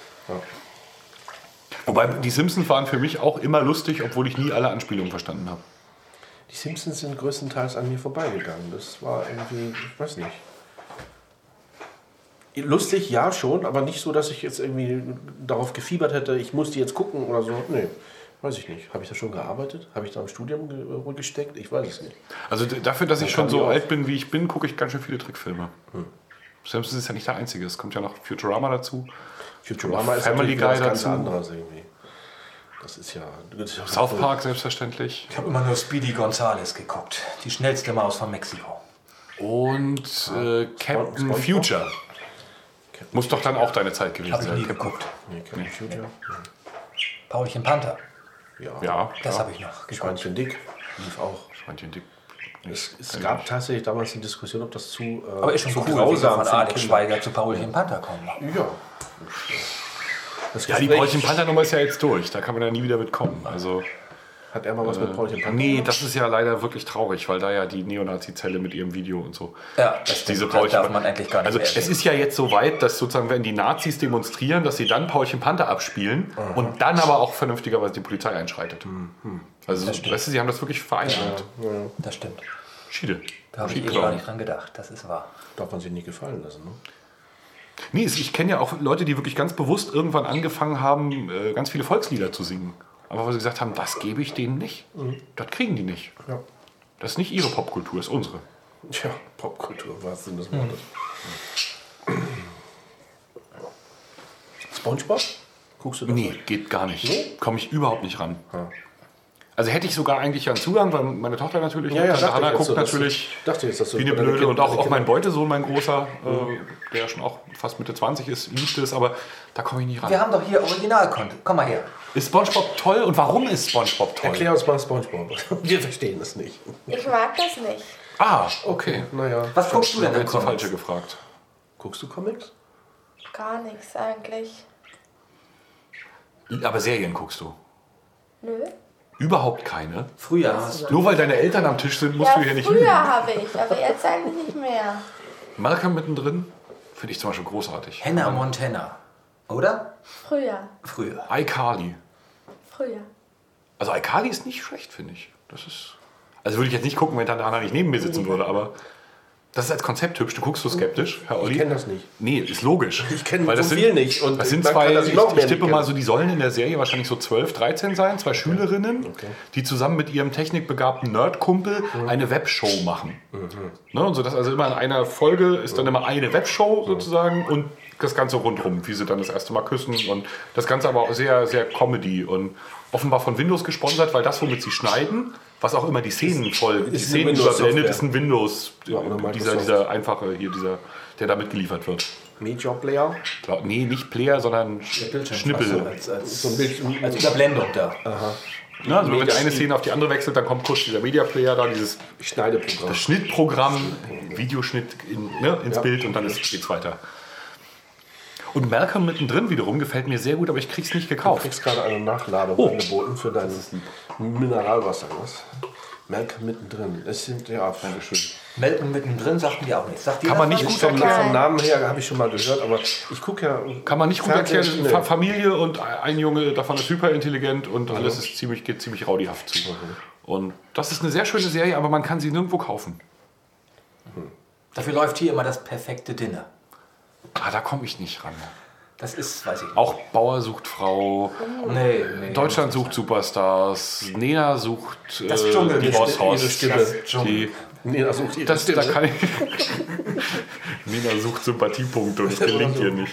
Wobei, die Simpsons waren für mich auch immer lustig, obwohl ich nie alle Anspielungen verstanden habe. Die Simpsons sind größtenteils an mir vorbeigegangen. Das war irgendwie, ich weiß nicht. Lustig, ja schon, aber nicht so, dass ich jetzt irgendwie darauf gefiebert hätte, ich muss die jetzt gucken oder so. Nee, weiß ich nicht. Habe ich da schon gearbeitet? Habe ich da im Studium gesteckt? Ich weiß es nicht. Also dafür, dass ich schon kann so die auch. alt bin, wie ich bin, gucke ich ganz schön viele Trickfilme. Simpsons ist ja nicht der einzige. Es kommt ja noch Futurama dazu. Futurama ist Family natürlich wieder was Guy ganz dazu. anderes irgendwie. Das ist ja... South Park selbstverständlich. Ich habe immer nur Speedy Gonzales geguckt. Die schnellste Maus von Mexiko. Und Captain SpongeBob? Future. Muss doch dann auch deine Zeit gewesen Habe ich nie sein. geguckt. Nee, Captain Future. Paulchen Panther. Ja. Das Ja, klar. habe ich noch geguckt. Schweinchen Dick lief auch. Schweinchen dick. Es gab tatsächlich damals eine Diskussion, ob das zu Aber ist schon zu cool, wie wir grausam von für Alex Kinder. Schweiger zu Paulchen Panther kommen. Ja. Das Ja, die Gespräch- Paulchen Panther Nummer ist ja jetzt durch. Da kann man ja nie wieder mitkommen. Also, Hat er mal was mit Paulchen Panther nee, gemacht? das ist ja leider wirklich traurig, weil da ja die Neonazi-Zelle mit ihrem Video und so. Ja, das Diese stimmt. Paulchen Das darf man eigentlich gar nicht Also mehr es erwähnen. ist ja jetzt so weit, dass sozusagen, wenn die Nazis demonstrieren, dass sie dann Paulchen Panther abspielen und dann aber auch vernünftigerweise die Polizei einschreitet. Also, weißt du, sie haben das wirklich vereinbart. Das stimmt. Schiede. Da habe ich Schiede eben gar Clown. nicht dran gedacht. Das ist wahr. Darf man sich nicht gefallen lassen, ne? Nee, ich kenne ja auch Leute, die wirklich ganz bewusst irgendwann angefangen haben, ganz viele Volkslieder zu singen. Aber weil sie gesagt haben, das gebe ich denen nicht. Das kriegen die nicht. Ja. Das ist nicht ihre Popkultur, das ist unsere. Tja, Popkultur, was Sinn des Wortes. SpongeBob? Guckst du das? Nee, geht gar nicht. Nee? Komme ich überhaupt nicht ran. Also hätte ich sogar eigentlich einen Zugang, weil meine Tochter natürlich, Ja, ja, Tante dachte Hanna ich jetzt guckt so, dass natürlich dachte jetzt, dass du wie eine deine Blöde Kinder- und auch, deine auch mein Kinder- Beutesohn, mein Großer, der schon auch fast Mitte 20 ist, liebt es, aber da komme ich nicht ran. Wir haben doch hier Original-Content. Komm mal her. Ist SpongeBob toll und warum ist SpongeBob toll? Erklär uns mal SpongeBob. Wir verstehen es nicht. Ich mag das nicht. Ah, okay. Naja. Was guckst du denn Dann an jetzt die Comics? falsche gefragt. Guckst du Comics? Gar nichts eigentlich. Aber Serien guckst du? Nö. Überhaupt keine? Früher hast du. Nur weil deine Eltern am Tisch sind, musst Ja, du hier nicht früher lügen. habe ich, aber jetzt eigentlich nicht mehr. Malcolm mittendrin finde ich zum Beispiel großartig. Hannah Montana. Oder? Früher. Früher. iCarly. Früher. Also iCarly ist nicht schlecht, finde ich. Das ist. Also würde ich jetzt nicht gucken, wenn Tante Anna nicht neben mir sitzen würde, aber Das ist als Konzept hübsch. Du guckst so skeptisch, Herr Olli. Ich kenne das nicht. Nee, ist logisch. Ich kenne Weil so viel nicht. Und das sind man zwei, kann das noch mehr ich tippe nicht mal kennen. so, die sollen in der Serie wahrscheinlich so 12, 13 sein. Zwei Schülerinnen, die zusammen mit ihrem technikbegabten Nerdkumpel eine Webshow machen. Ne, und so, dass also immer in einer Folge ist dann immer eine Webshow sozusagen und das Ganze rundherum, wie sie dann das erste Mal küssen. Und das Ganze aber auch sehr, sehr Comedy und offenbar von Windows gesponsert, weil das, womit sie schneiden, was auch immer die Szenen voll, die Ist Szenen eine überblendet, Windows-Software. ist ein Windows, oder Microsoft. dieser einfache hier, der da mitgeliefert wird. Media Player. Nee, nicht Player, sondern Schnippel. Als So ein Bildschirm. Überblendung da. Ja, also wenn die eine Szene auf die andere wechselt, dann kommt kurz dieser Media Player da, dieses Schneideprogramm. das Schnittprogramm, Videoschnitt ins Bild und dann geht's weiter. Und Malcolm mittendrin wiederum gefällt mir sehr gut, aber ich krieg's nicht Du gekauft. kriegst gerade eine Nachladung angeboten für dein Mineralwasser. Was? Malcolm mittendrin. Es sind ja Dankeschön. Melken mittendrin sagt mir auch nichts. Sagt dir Kann man das nicht was? gut erklären. Vom Namen her habe ich schon mal gehört, aber ich gucke ja. Kann man nicht gut Fernsehen, erklären. nee. Familie und ein Junge davon ist hyperintelligent und alles ist geht ziemlich raudihaft zu. Und das ist eine sehr schöne Serie, aber man kann sie nirgendwo kaufen. Dafür läuft hier immer das perfekte Dinner. Da komme ich nicht ran. Das ist, weiß ich nicht. Auch Bauer sucht Frau, Nee. Deutschland sucht Superstars, Nena sucht Das Dschungel- die Bosshaus. ihre Stimme. Das Dschungel. Die, Nee, also ihre da Stimme. kann ich. Nena sucht Sympathiepunkte und das gelingt ihr nicht.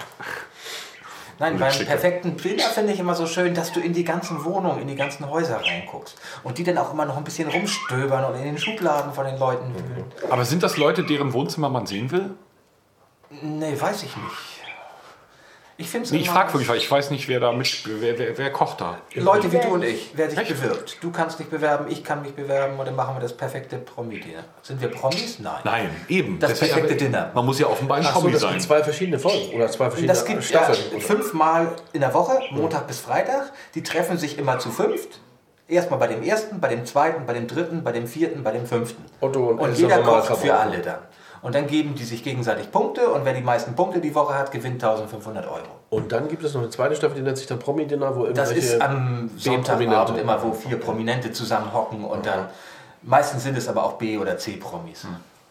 Nein, beim schicker. perfekten Dinner finde ich immer so schön, dass du in die ganzen Wohnungen, in die ganzen Häuser reinguckst. Und die dann auch immer noch ein bisschen rumstöbern und in den Schubladen von den Leuten wühlen. Aber sind das Leute, deren Wohnzimmer man sehen will? Nee, weiß ich nicht. Ich finde es Nee, ich frage wirklich, weil ich weiß nicht, wer kocht da. Leute wie du und ich, wer sich bewirbt. Du kannst dich bewerben, ich kann mich bewerben und dann machen wir das perfekte Promi-Dinner. Sind wir Promis? Nein. Nein, eben. Das Deswegen- perfekte Dinner. Man muss ja offenbar ein Ach so, Promi das sein. gibt zwei verschiedene Folgen oder zwei verschiedene Das gibt Staffeln. ja 5-mal in der Woche, Montag bis Freitag. Die treffen sich immer zu 5. Erstmal bei dem ersten, bei dem zweiten, bei dem dritten, bei dem vierten, bei dem fünften. Otto und Elsa jeder normal kocht für verbrauchen. alle dann. Und dann geben die sich gegenseitig Punkte und wer die meisten Punkte die Woche hat, gewinnt 1.500 Euro. Und dann gibt es noch eine zweite Staffel, die nennt sich dann Promi-Dinner, wo Das irgendwelche ist am Sonntagabend immer, wo 4 Prominente zusammenhocken und dann, meistens sind es aber auch B- oder C-Promis.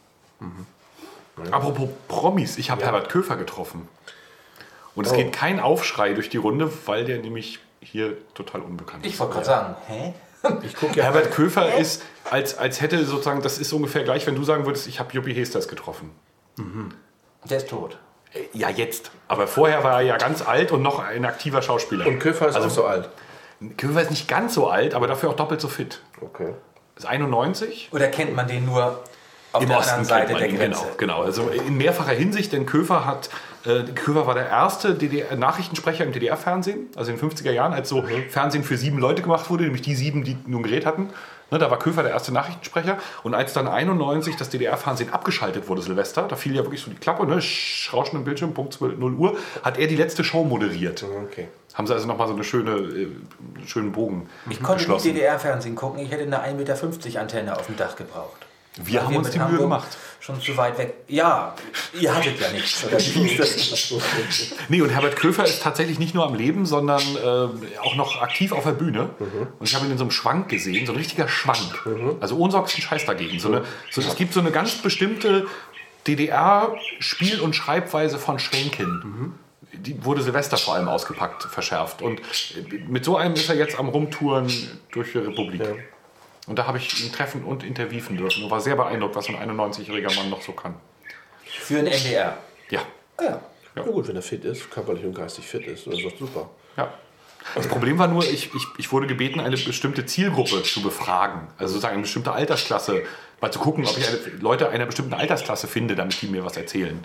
Apropos Promis, ich habe Herbert Köfer getroffen. Und es geht kein Aufschrei durch die Runde, weil der nämlich hier total unbekannt ist. Ich wollte gerade sagen, hä? Ich gucke ja Herbert Köfer ist, als hätte sozusagen, das ist ungefähr gleich, wenn du sagen würdest, ich habe Juppie Hesters getroffen. Der ist tot. Ja, jetzt. Aber vorher war er ja ganz alt und noch ein aktiver Schauspieler. Und Köfer ist auch so alt. Köfer ist nicht ganz so alt, aber dafür auch doppelt so fit. Okay. Ist 91. Oder kennt man den nur auf Im der Osten anderen Seite kennt der man ihn, Grenze? genau. Also in mehrfacher Hinsicht, denn Köfer war der erste Nachrichtensprecher im DDR-Fernsehen, also in den 50er Jahren, als so Fernsehen für 7 Leute gemacht wurde, nämlich die 7, die nun ein Gerät hatten. Ne, da war Köfer der erste Nachrichtensprecher. Und als dann 91 das DDR-Fernsehen abgeschaltet wurde, Silvester, da fiel ja wirklich so die Klappe, ne, Rauschen im Bildschirm, Punkt 0 Uhr, hat er die letzte Show moderiert. Okay. Haben sie also nochmal so einen schönen Bogen Ich konnte nie geschlossen. DDR-Fernsehen gucken, ich hätte eine 1,50 Meter Antenne auf dem Dach gebraucht. Wir haben Hier uns mit die Mühe Hamburg gemacht. Schon zu weit weg. Ja, ihr hattet ja nichts. Oder wie hieß das? Nee, und Herbert Köfer ist tatsächlich nicht nur am Leben, sondern auch noch aktiv auf der Bühne. Und ich habe ihn in so einem Schwank gesehen, so ein richtiger Schwank. Also unsaugs ein Scheiß dagegen. Es gibt so eine ganz bestimmte DDR-Spiel- und Schreibweise von Schwenken. Die wurde Silvester vor allem ausgepackt, verschärft. Und mit so einem ist er jetzt am Rumtouren durch die Republik. Ja. Und da habe ich ihn treffen und interviewen dürfen. Und war sehr beeindruckt, was so ein 91-jähriger Mann noch so kann. Für ein NDR. Ja. Ja. Ja gut, wenn er fit ist, körperlich und geistig fit ist, das ist doch super. Ja. Das Problem war nur, ich wurde gebeten, eine bestimmte Zielgruppe zu befragen. Also sozusagen eine bestimmte Altersklasse. Mal zu gucken, ob ich Leute einer bestimmten Altersklasse finde, damit die mir was erzählen.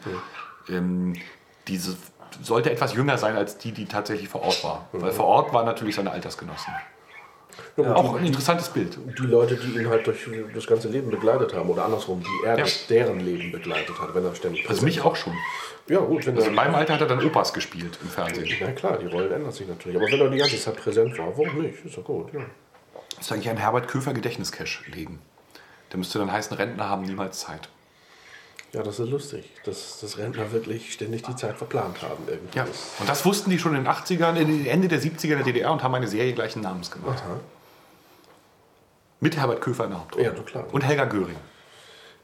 Diese sollte etwas jünger sein als die tatsächlich vor Ort war. Weil vor Ort waren natürlich seine Altersgenossen. Ja, Auch ein interessantes Bild. die Leute, die ihn halt durch das ganze Leben begleitet haben, oder andersrum, die er durch deren Leben begleitet hat, wenn er ständig Also mich auch schon. Ja gut, wenn Also er... in meinem Alter hat er dann Opas gespielt im Fernsehen. Na klar, die Rollen ändern sich natürlich. Aber wenn er die ganze Zeit präsent war, warum nicht? Ist doch gut, ja. Ich soll eigentlich einen Herbert Köfer Gedächtniscache legen. Der müsste dann heißen, Rentner haben niemals Zeit. Ja, das ist lustig, dass Rentner wirklich ständig die Zeit verplant haben. Irgendwie. Ja. Und das wussten die schon in den 80ern, Ende der 70er in der DDR und haben eine Serie gleichen Namens gemacht. Aha. Mit Herbert Köfer in der Hauptrolle. Ja, na klar. Und Helga Göring.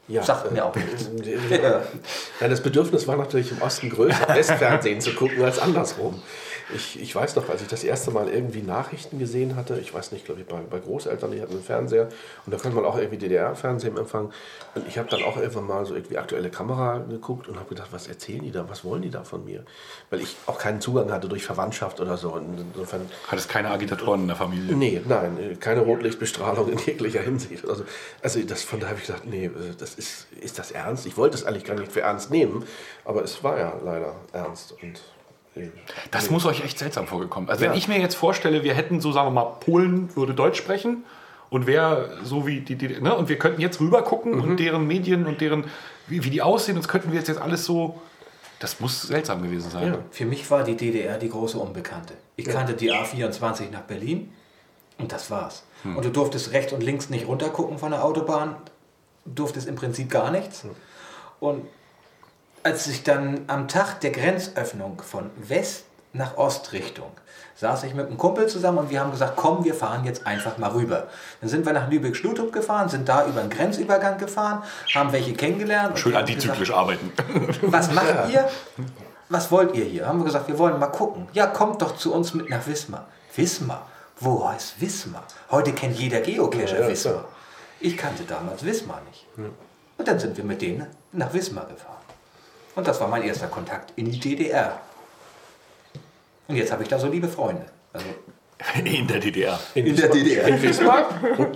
Ja, Sagt mir auch nichts. Nein, das Bedürfnis war natürlich im Osten größer, Westfernsehen zu gucken als andersrum. Ich weiß noch, als ich das erste Mal irgendwie Nachrichten gesehen hatte, ich weiß nicht, glaube ich, bei Großeltern, die hatten einen Fernseher und da konnte man auch irgendwie DDR-Fernsehen empfangen. Und ich habe dann auch irgendwann mal so irgendwie aktuelle Kamera geguckt und habe gedacht, was erzählen die da, was wollen die da von mir? Weil ich auch keinen Zugang hatte durch Verwandtschaft oder so. Und insofern, Hattest keine Agitatoren in der Familie? nee, nein, keine Rotlichtbestrahlung in jeglicher Hinsicht. Also von daher habe ich gedacht, nee, ist das ernst? Ich wollte es eigentlich gar nicht für ernst nehmen, aber es war ja leider ernst. Und das muss euch echt seltsam vorgekommen. Also wenn ich mir jetzt vorstelle, wir hätten so, sagen wir mal, Polen würde Deutsch sprechen und wäre so wie ne? Und wir könnten jetzt rüber gucken und deren Medien und deren, wie die aussehen, und das könnten wir jetzt alles so, das muss seltsam gewesen sein. Ja. Für mich war die DDR die große Unbekannte. Ich kannte die A24 nach Berlin und das war's. Und du durftest rechts und links nicht runtergucken von der Autobahn, durftest im Prinzip gar nichts. Und als ich dann am Tag der Grenzöffnung von West nach Ostrichtung saß ich mit einem Kumpel zusammen und wir haben gesagt, komm, wir fahren jetzt einfach mal rüber. Dann sind wir nach Lübeck-Schluthof gefahren, sind da über einen Grenzübergang gefahren, haben welche kennengelernt. Schön antizyklisch arbeiten. Was macht ihr? Was wollt ihr hier? Haben wir gesagt, wir wollen mal gucken. Ja, kommt doch zu uns mit nach Wismar. Wismar? Wo heißt Wismar? Heute kennt jeder Geocacher Wismar. klar. Ich kannte damals Wismar nicht. Und dann sind wir mit denen nach Wismar gefahren. Und das war mein erster Kontakt in die DDR. Und jetzt habe ich da so liebe Freunde. Also In der DDR. in der DDR. In Wismar?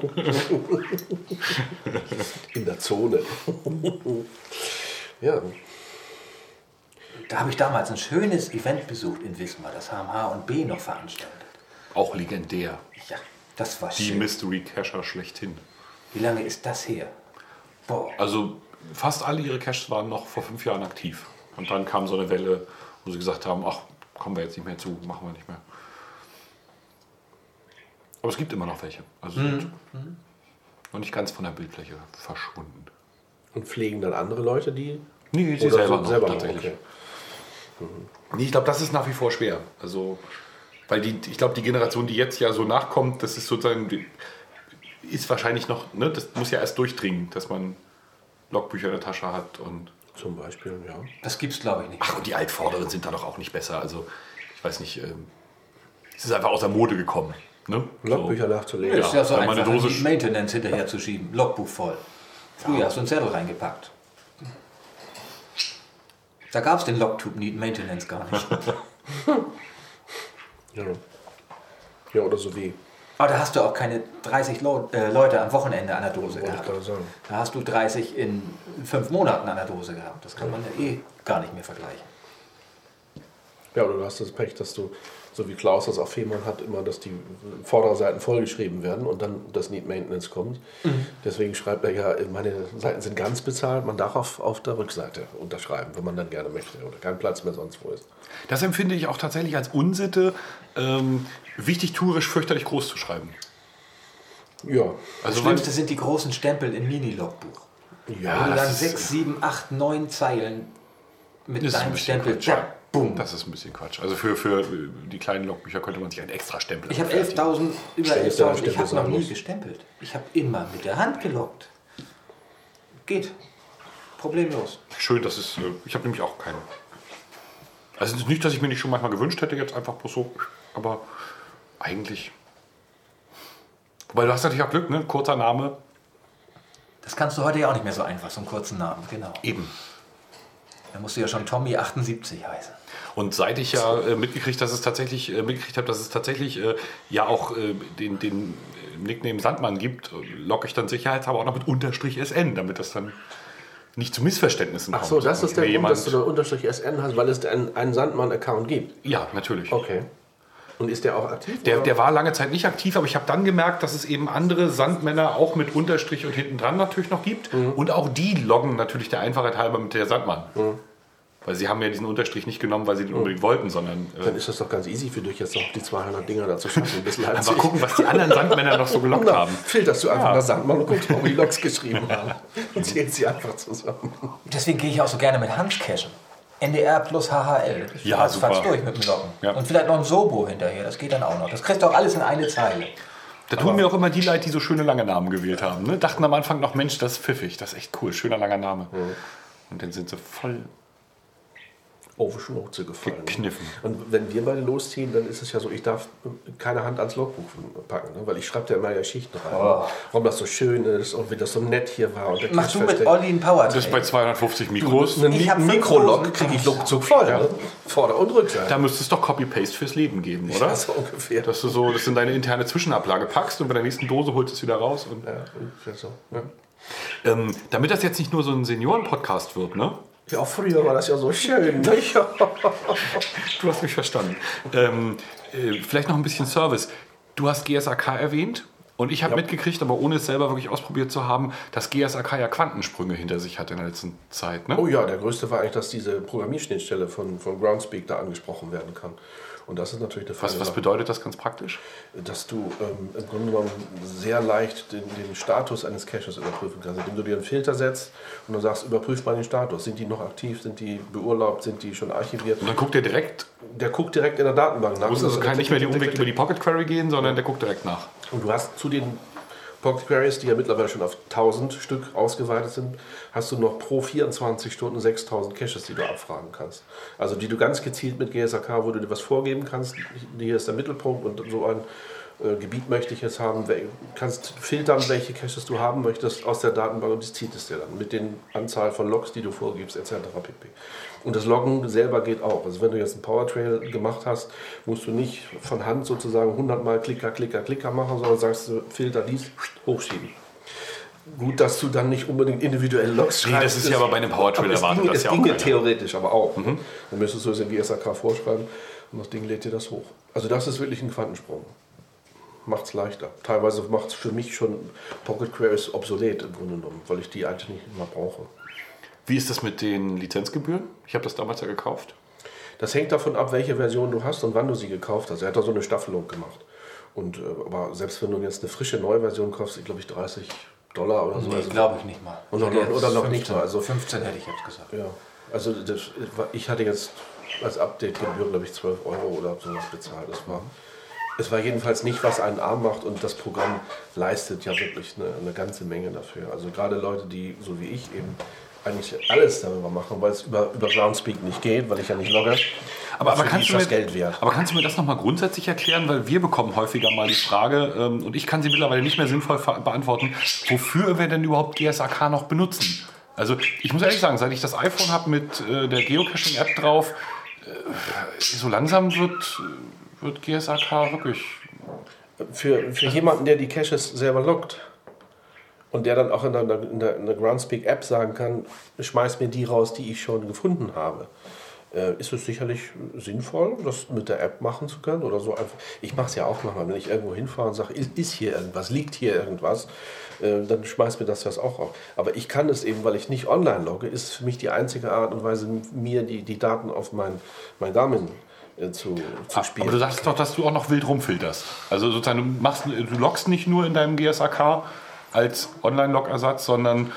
In der Zone. Ja. Da habe ich damals ein schönes Event besucht in Wismar. Das haben H&B noch veranstaltet. Auch legendär. Ja, das war Die schön. Mystery Cacher schlechthin. Wie lange ist das her? Boah. Also fast alle ihre Caches waren noch vor 5 Jahren aktiv. Und dann kam so eine Welle, wo sie gesagt haben, ach, kommen wir jetzt nicht mehr zu, machen wir nicht mehr. Aber es gibt immer noch welche. Also sind noch nicht ganz von der Bildfläche verschwunden. Und pflegen dann andere Leute die? Nee, sie Oder selber so noch selber tatsächlich. Okay. Nee, ich glaube, das ist nach wie vor schwer. Also, weil ich glaube, die Generation, die jetzt ja so nachkommt, das ist sozusagen, ist wahrscheinlich noch, ne, das muss ja erst durchdringen, dass man Logbücher in der Tasche hat und. Zum Beispiel, ja. Das gibt's, glaube ich, nicht. Ach, und die Altvorderen sind da doch auch nicht besser. Also, ich weiß nicht, es ist einfach aus der Mode gekommen. Ne? Logbücher nachzulegen. Ist ja so wenn man einfach, eine Dose die Maintenance hinterher zu schieben. Logbuch voll. Früher hast du einen Zettel reingepackt. Da gab es den Logtube Need Maintenance gar nicht. Ja. Ja, oder so wie. Aber da hast du auch keine 30 Leute am Wochenende an der Dose Wollte ich gehabt. gerade sagen. Da hast du 30 in 5 Monaten an der Dose gehabt. Das kann man ja eh gar nicht mehr vergleichen. Ja, oder du hast das Pech, dass du, so wie Klaus das auf Fehmarn hat, immer, dass die Vorderseiten vollgeschrieben werden und dann das Need Maintenance kommt. Deswegen schreibt er ja, meine Seiten sind ganz bezahlt, man darf auf der Rückseite unterschreiben, wenn man dann gerne möchte oder kein Platz mehr sonst wo ist. Das empfinde ich auch tatsächlich als Unsitte, wichtig, tourisch, fürchterlich groß zu schreiben. Ja, Das Also Schlimmste sind die großen Stempel im Mini-Logbuch. ja, Wo du das dann ist- 6, 7, 8, 9 Zeilen mit Das ist ein deinem bisschen Stempel. Quatsch. Zack, bumm. Das ist ein bisschen Quatsch. Also für die kleinen Logbücher könnte man sich einen extra Stempel Ich habe anfertigen. 11.000, über Stell dir 11.000, Stempel ich habe noch sein nie muss. gestempelt. Ich habe immer mit der Hand geloggt. Geht. Problemlos. Schön, das ist. Ich habe nämlich auch keine. Also es ist nicht, dass ich mir nicht schon manchmal gewünscht hätte, jetzt einfach bloß so. Aber eigentlich. Wobei du hast natürlich auch Glück, ne? Kurzer Name. Das kannst du heute ja auch nicht mehr so einfach, so einen kurzen Namen, genau. Eben. Da musst du ja schon Tommy 78 heißen. Und seit ich ja mitgekriegt habe, dass es tatsächlich ja auch den Nickname Sandmann gibt, logge ich dann sicherheitshalber auch noch mit Unterstrich SN, damit das dann nicht zu Missverständnissen kommt. Ach so, das Und ist der mir Grund, dass du da Unterstrich SN hast, weil es einen Sandmann-Account gibt. Ja, natürlich. Okay. Und ist der auch aktiv? Der war lange Zeit nicht aktiv, aber ich habe dann gemerkt, dass es eben andere Sandmänner auch mit Unterstrich und hinten dran natürlich noch gibt. Und auch die loggen natürlich der Einfachheit halber mit der Sandmann. Weil sie haben ja diesen Unterstrich nicht genommen, weil sie den unbedingt wollten, sondern Dann ist das doch ganz easy für dich, jetzt noch die 200 Dinger da zu schaffen. Bis Leipzig. einfach gucken, was die anderen Sandmänner noch so geloggt Genau. haben. Filterst du einfach nach Sandmann und guckst, wo die Logs geschrieben haben. Und zählst sie einfach zusammen. Deswegen gehe ich auch so gerne mit Hans cashen. NDR plus HHL. Ich Ja, fahr's super. durch mit dem Loggen. Ja. Und vielleicht noch ein Sobo hinterher, das geht dann auch noch. Das kriegst du auch alles in eine Zeile. Da tun mir auch immer die leid, die so schöne lange Namen gewählt haben. Ne? Dachten am Anfang noch, Mensch, das ist pfiffig, das ist echt cool, schöner langer Name. Und dann sind sie voll auf die Schnauze gefallen. gekniffen. Und wenn wir beide losziehen, dann ist es ja so, ich darf keine Hand ans Logbuch packen, ne? Weil ich schreibe da immer Geschichten rein. Warum das so schön ist und wie das so nett hier war. Und der Mach du mit versteckt. Olli einen Das ist bei Powertrain. 250 Mikros. Ich hab Ein 5 Mikrolog Dosen. kriege ich ruckzuck voll. Ne? Vorder- und Rückseite. Da müsste es doch Copy-Paste fürs Leben geben, oder? Ja, so ungefähr. Dass du so das in deine interne Zwischenablage packst und bei der nächsten Dose holst du es wieder raus. Und, Ja, ungefähr so. Ja. damit das jetzt nicht nur so ein Senioren-Podcast wird, ne? Ja, früher war das ja so schön. Ne? Ja. Du hast mich verstanden. Vielleicht noch ein bisschen Service. Du hast GSAK erwähnt und ich habe mitgekriegt, aber ohne es selber wirklich ausprobiert zu haben, dass GSAK ja Quantensprünge hinter sich hat in der letzten Zeit. Ne? Oh ja, der größte war eigentlich, dass diese Programmierschnittstelle von Groundspeak da angesprochen werden kann. Und das ist natürlich eine feine Was Sache. bedeutet das ganz praktisch? Dass du im Grunde genommen sehr leicht den Status eines Caches überprüfen kannst, indem du dir einen Filter setzt und du sagst, überprüf mal den Status. Sind die noch aktiv, sind die beurlaubt, sind die schon archiviert? Und dann guckt er direkt, Der guckt direkt in der Datenbank nach. muss also nicht mehr den Umweg über die Pocket Query gehen, sondern der guckt direkt nach. Und du hast zu den Pocket Queries, die ja mittlerweile schon auf 1000 Stück ausgeweitet sind, hast du noch pro 24 Stunden 6000 Caches, die du abfragen kannst. Also die du ganz gezielt mit GSAK, wo du dir was vorgeben kannst, hier ist der Mittelpunkt und so ein Gebiet möchte ich jetzt haben, kannst filtern, welche Caches du haben möchtest aus der Datenbank und das zieht es dir dann mit den Anzahl von Logs, die du vorgibst, etc. pp. Und das Loggen selber geht auch. Also wenn du jetzt einen Powertrail gemacht hast, musst du nicht von Hand sozusagen 100 Mal Klicker, Klicker, Klicker machen, sondern sagst du, Filter dies, hochschieben. Gut, dass du dann nicht unbedingt individuell Logs schreibst. Nee, das ist ja aber bei einem Powertrail erwartet. Das ginge theoretisch aber auch. Dann müsstest du es in GSAK vorschreiben und das Ding lädt dir das hoch. Also das ist wirklich ein Quantensprung. Macht es leichter. Teilweise macht es für mich schon Pocket Queries obsolet im Grunde genommen, weil ich die eigentlich nicht mehr brauche. Wie ist das mit den Lizenzgebühren? Ich habe das damals ja gekauft. Das hängt davon ab, welche Version du hast und wann du sie gekauft hast. Er hat da so eine Staffelung gemacht. Und, aber selbst wenn du jetzt eine frische Neuversion kaufst, ich glaube ich $30 oder so. Nee, Also, glaube ich nicht mal. Oder noch nicht mal. Also, 15 hätte ich jetzt gesagt. ja. Also ich hatte jetzt als Update-Gebühr, glaube ich, 12 € oder sowas bezahlt. Es war jedenfalls nicht, was einen arm macht und das Programm leistet ja wirklich eine ganze Menge dafür. Also gerade Leute, die so wie ich eben eigentlich alles darüber machen, weil es über Groundspeak nicht geht, weil ich ja nicht logge. Aber für die kannst ist du das mir, Geld wert. aber kannst du mir das nochmal grundsätzlich erklären? Weil wir bekommen häufiger mal die Frage, und ich kann sie mittlerweile nicht mehr sinnvoll beantworten, wofür wir denn überhaupt GSAK noch benutzen. Also ich muss ehrlich sagen, seit ich das iPhone habe mit der Geocaching-App drauf, so langsam wird GSAK wirklich... Für jemanden, der die Caches selber loggt und der dann auch in der Groundspeak-App sagen kann, schmeiß mir die raus, die ich schon gefunden habe, ist es sicherlich sinnvoll, das mit der App machen zu können oder so einfach. Ich mache es ja auch manchmal, wenn ich irgendwo hinfahre und sage, ist hier irgendwas, liegt hier irgendwas, dann schmeißt mir das auch auf. Aber ich kann es eben, weil ich nicht online logge, ist es für mich die einzige Art und Weise, mir die Daten auf mein Garmin zu spielen. Aber du sagst doch, dass du auch noch wild rumfilterst. Also sozusagen, du loggst nicht nur in deinem GSAK als Online-Log-Ersatz, sondern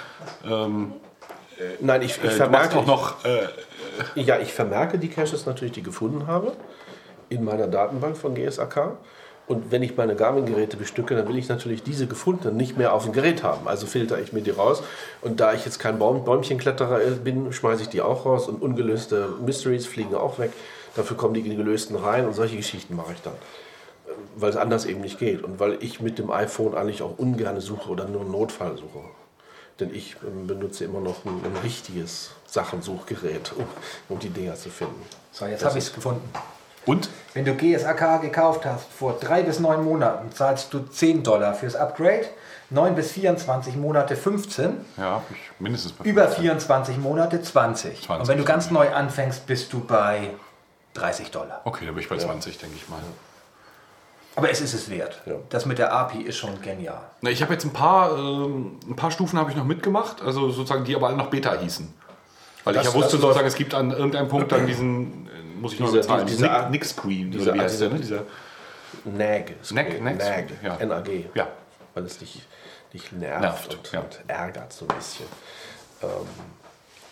Nein, ich du machst vermerke auch noch... ja, ich vermerke die Caches natürlich, die ich gefunden habe, in meiner Datenbank von GSAK. Und wenn ich meine Garmin-Geräte bestücke, dann will ich natürlich diese gefundenen nicht mehr auf dem Gerät haben. Also filtere ich mir die raus. Und da ich jetzt kein Bäumchenkletterer bin, schmeiße ich die auch raus. Und ungelöste Mysteries fliegen auch weg. Dafür kommen die gelösten rein. Und solche Geschichten mache ich dann. Weil es anders eben nicht geht. Und weil ich mit dem iPhone eigentlich auch ungern suche oder nur einen Notfall suche. Denn ich benutze immer noch ein richtiges Sachensuchgerät, um die Dinger zu finden. So, jetzt habe ich es gefunden. Und? Wenn du GSAK gekauft hast, vor 3 bis 9 Monaten zahlst du $10 fürs Upgrade, 9 bis 24 Monate 15, Ja, mindestens bei über 24 Monate 20. 20. Und wenn du ganz neu anfängst, bist du bei $30. Okay, da bin ich bei 20, denke ich mal. Aber es ist es wert. Ja. Das mit der API ist schon genial. Na, ich habe jetzt ein paar Stufen habe ich noch mitgemacht, also sozusagen, die aber alle noch Beta hießen. Weil ich ja wusste sozusagen, es gibt an irgendeinem Punkt dann diesen, muss ich noch bezahlen, diesen Nick-Screen, oder wie heißt der, ne? Dieser NAG. NAG, ja. NAG. Ja. Weil es dich nervt und ärgert so ein bisschen.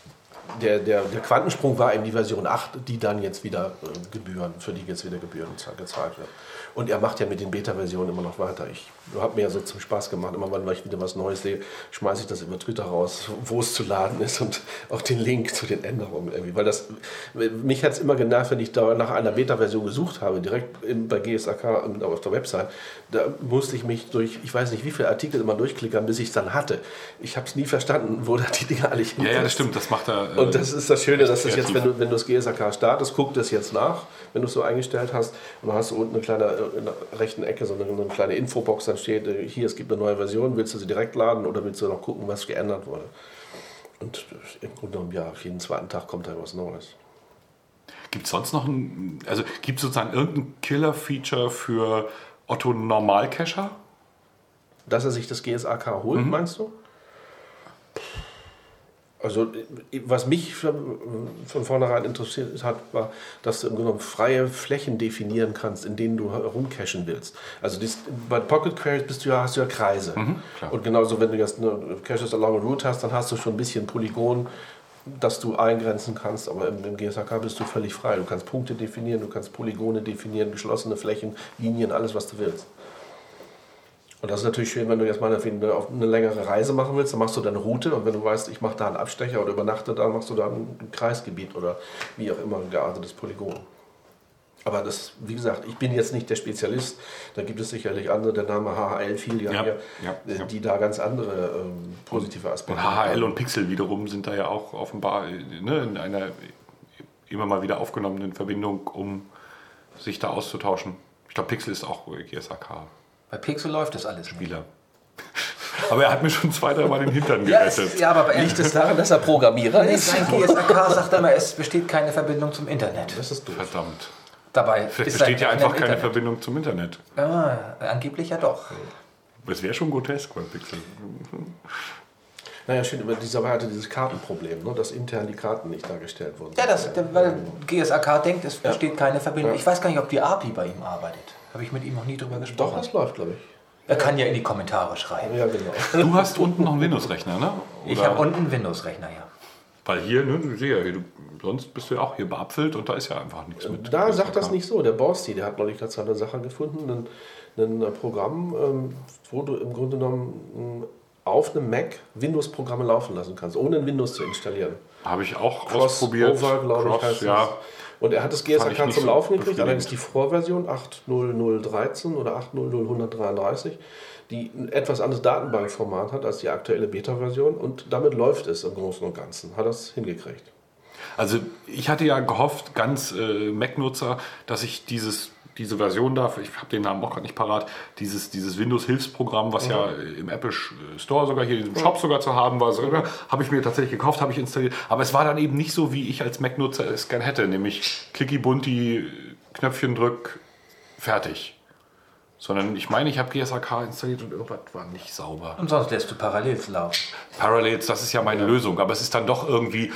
der Quantensprung war eben die Version 8, die dann jetzt wieder Gebühren gezahlt wird. Und er macht ja mit den Beta-Versionen immer noch weiter. Ich habe mir ja so zum Spaß gemacht, immer wenn ich wieder was Neues sehe, schmeiße ich das über Twitter raus, wo es zu laden ist und auch den Link zu den Änderungen irgendwie. Weil mich hat es immer genervt, wenn ich da nach einer Beta-Version gesucht habe, direkt bei GSAK auf der Website. Da musste ich mich durch, ich weiß nicht wie viele Artikel immer durchklickern, bis ich es dann hatte. Ich habe es nie verstanden, wo da die Dinger alle hin. Ja, das stimmt, das macht er. Und das ist das Schöne, dass das jetzt, wenn du das GSAK startest, guckt es jetzt nach, wenn du es so eingestellt hast. Und dann hast du unten in der rechten Ecke so eine kleine Infobox, dann steht, hier, es gibt eine neue Version, willst du sie direkt laden oder willst du noch gucken, was geändert wurde? Und im Grunde genommen, ja, auf jeden zweiten Tag kommt da was Neues. Gibt es sonst noch gibt es sozusagen irgendein Killer-Feature für Otto Normalcacher? Dass er sich das GSAK holt, meinst du? Also, was mich von vornherein interessiert hat, war, dass du im Grunde genommen freie Flächen definieren kannst, in denen du herumcachen willst. Also bei Pocket Queries hast du ja Kreise. Und genauso, wenn du jetzt eine Caches along a route hast, dann hast du schon ein bisschen Polygon, das du eingrenzen kannst, aber im GSAK bist du völlig frei. Du kannst Punkte definieren, du kannst Polygone definieren, geschlossene Flächen, Linien, alles, was du willst. Und das ist natürlich schön, wenn du jetzt mal eine längere Reise machen willst, dann machst du deine Route und wenn du weißt, ich mache da einen Abstecher oder übernachte da, machst du da ein Kreisgebiet oder wie auch immer ein geartetes Polygon. Aber das, wie gesagt, ich bin jetzt nicht der Spezialist, da gibt es sicherlich andere, der Name HHL fiel hier, die da ganz andere positive Aspekte haben. Und HHL und Pixel wiederum sind da ja auch offenbar in einer immer mal wieder aufgenommenen Verbindung, um sich da auszutauschen. Ich glaube, Pixel ist auch GSAK. Bei Pixel läuft das alles Spieler. Aber er hat mir schon 2-3 Mal den Hintern gerettet. aber liegt es daran, dass er Programmierer ist? Sein GSAK sagt immer, es besteht keine Verbindung zum Internet. Das ist doof. Verdammt. Dabei Vielleicht besteht ja einfach keine Verbindung zum Internet. Angeblich ja doch. Das wäre schon grotesk bei Pixel. Naja, schön, über dieser hatte dieses Kartenproblem, ne, dass intern die Karten nicht dargestellt wurden. Ja, weil GSAK denkt, es besteht keine Verbindung. Ich weiß gar nicht, ob die API bei ihm arbeitet. Habe ich mit ihm noch nie drüber gesprochen. Doch, das läuft, glaube ich. Er kann ja in die Kommentare schreiben. Ja, genau. Du hast unten noch einen Windows-Rechner, ne? Oder? Ich habe unten einen Windows-Rechner, ja. Weil hier, ich sehe ja, sonst bist du ja auch hier beapfelt und da ist ja einfach nichts mit. Da sagt das nicht so. Der Borsti, der hat neulich dazu eine Sache gefunden, ein Programm, wo du im Grunde genommen auf einem Mac Windows-Programme laufen lassen kannst, ohne ein Windows zu installieren. Habe ich auch ausprobiert. Glaube ich, heißt ja. Und er hat das GSAK zum Laufen gekriegt, befriedigend. allerdings die Vorversion 8.0.0.13 oder 8.0.0.133, die ein etwas anderes Datenbankformat hat als die aktuelle Beta-Version und damit läuft es im Großen und Ganzen. Hat das hingekriegt. Also ich hatte ja gehofft, ganz Mac-Nutzer, dass ich diese Version da, ich habe den Namen auch gerade nicht parat, dieses Windows-Hilfsprogramm, was ja im Apple Store sogar hier im Shop sogar zu haben war, habe ich mir tatsächlich gekauft, habe ich installiert. Aber es war dann eben nicht so, wie ich als Mac-Nutzer es gern hätte, nämlich Clicky Bunti, Knöpfchen drück, fertig. Sondern ich meine, ich habe GSAK installiert und irgendwas war nicht sauber. Und sonst lässt du Parallels laufen. Parallels, das ist ja meine Lösung, aber es ist dann doch irgendwie...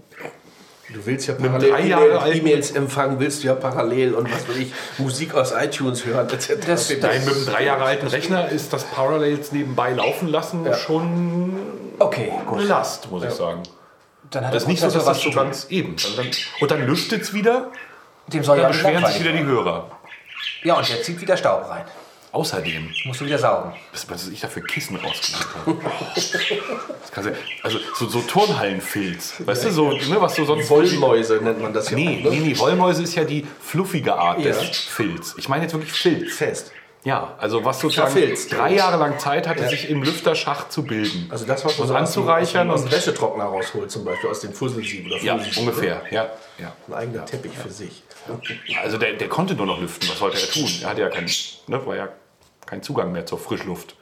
Du willst ja parallel E-Mails empfangen, willst du ja parallel und was will ich, Musik aus iTunes hören, etc. Mit einem 3 Jahre alten Rechner ist das Parallels nebenbei laufen lassen schon eine Last, muss ich sagen. Dann hat das ist nicht so, dass das so ganz eben. Und dann lüftet es wieder, dem soll dann beschweren sich wieder die Hörer. Ja, und der zieht wieder Staub rein. Außerdem musst du wieder saugen. Was ich da für Kissen rausgesucht habe. Also so Turnhallenfilz. Weißt du, so, ne, was du sonst... Wollmäuse nennt man das ja. Nee, Wollmäuse ist ja die fluffige Art des Filz. Ich meine jetzt wirklich Filz. Fest. Ja, also was sozusagen 3 Jahre lang Zeit hatte, sich im Lüfterschacht zu bilden. Also das, was man so anzureichern aus dem Wäschetrockner rausholt, zum Beispiel aus dem Fusselsieb oder Fuselsieb. Ja, ungefähr. Ja. Ein eigener Teppich für sich. Also der konnte nur noch lüften. Was sollte er tun? Er hatte ja war ja kein Zugang mehr zur Frischluft.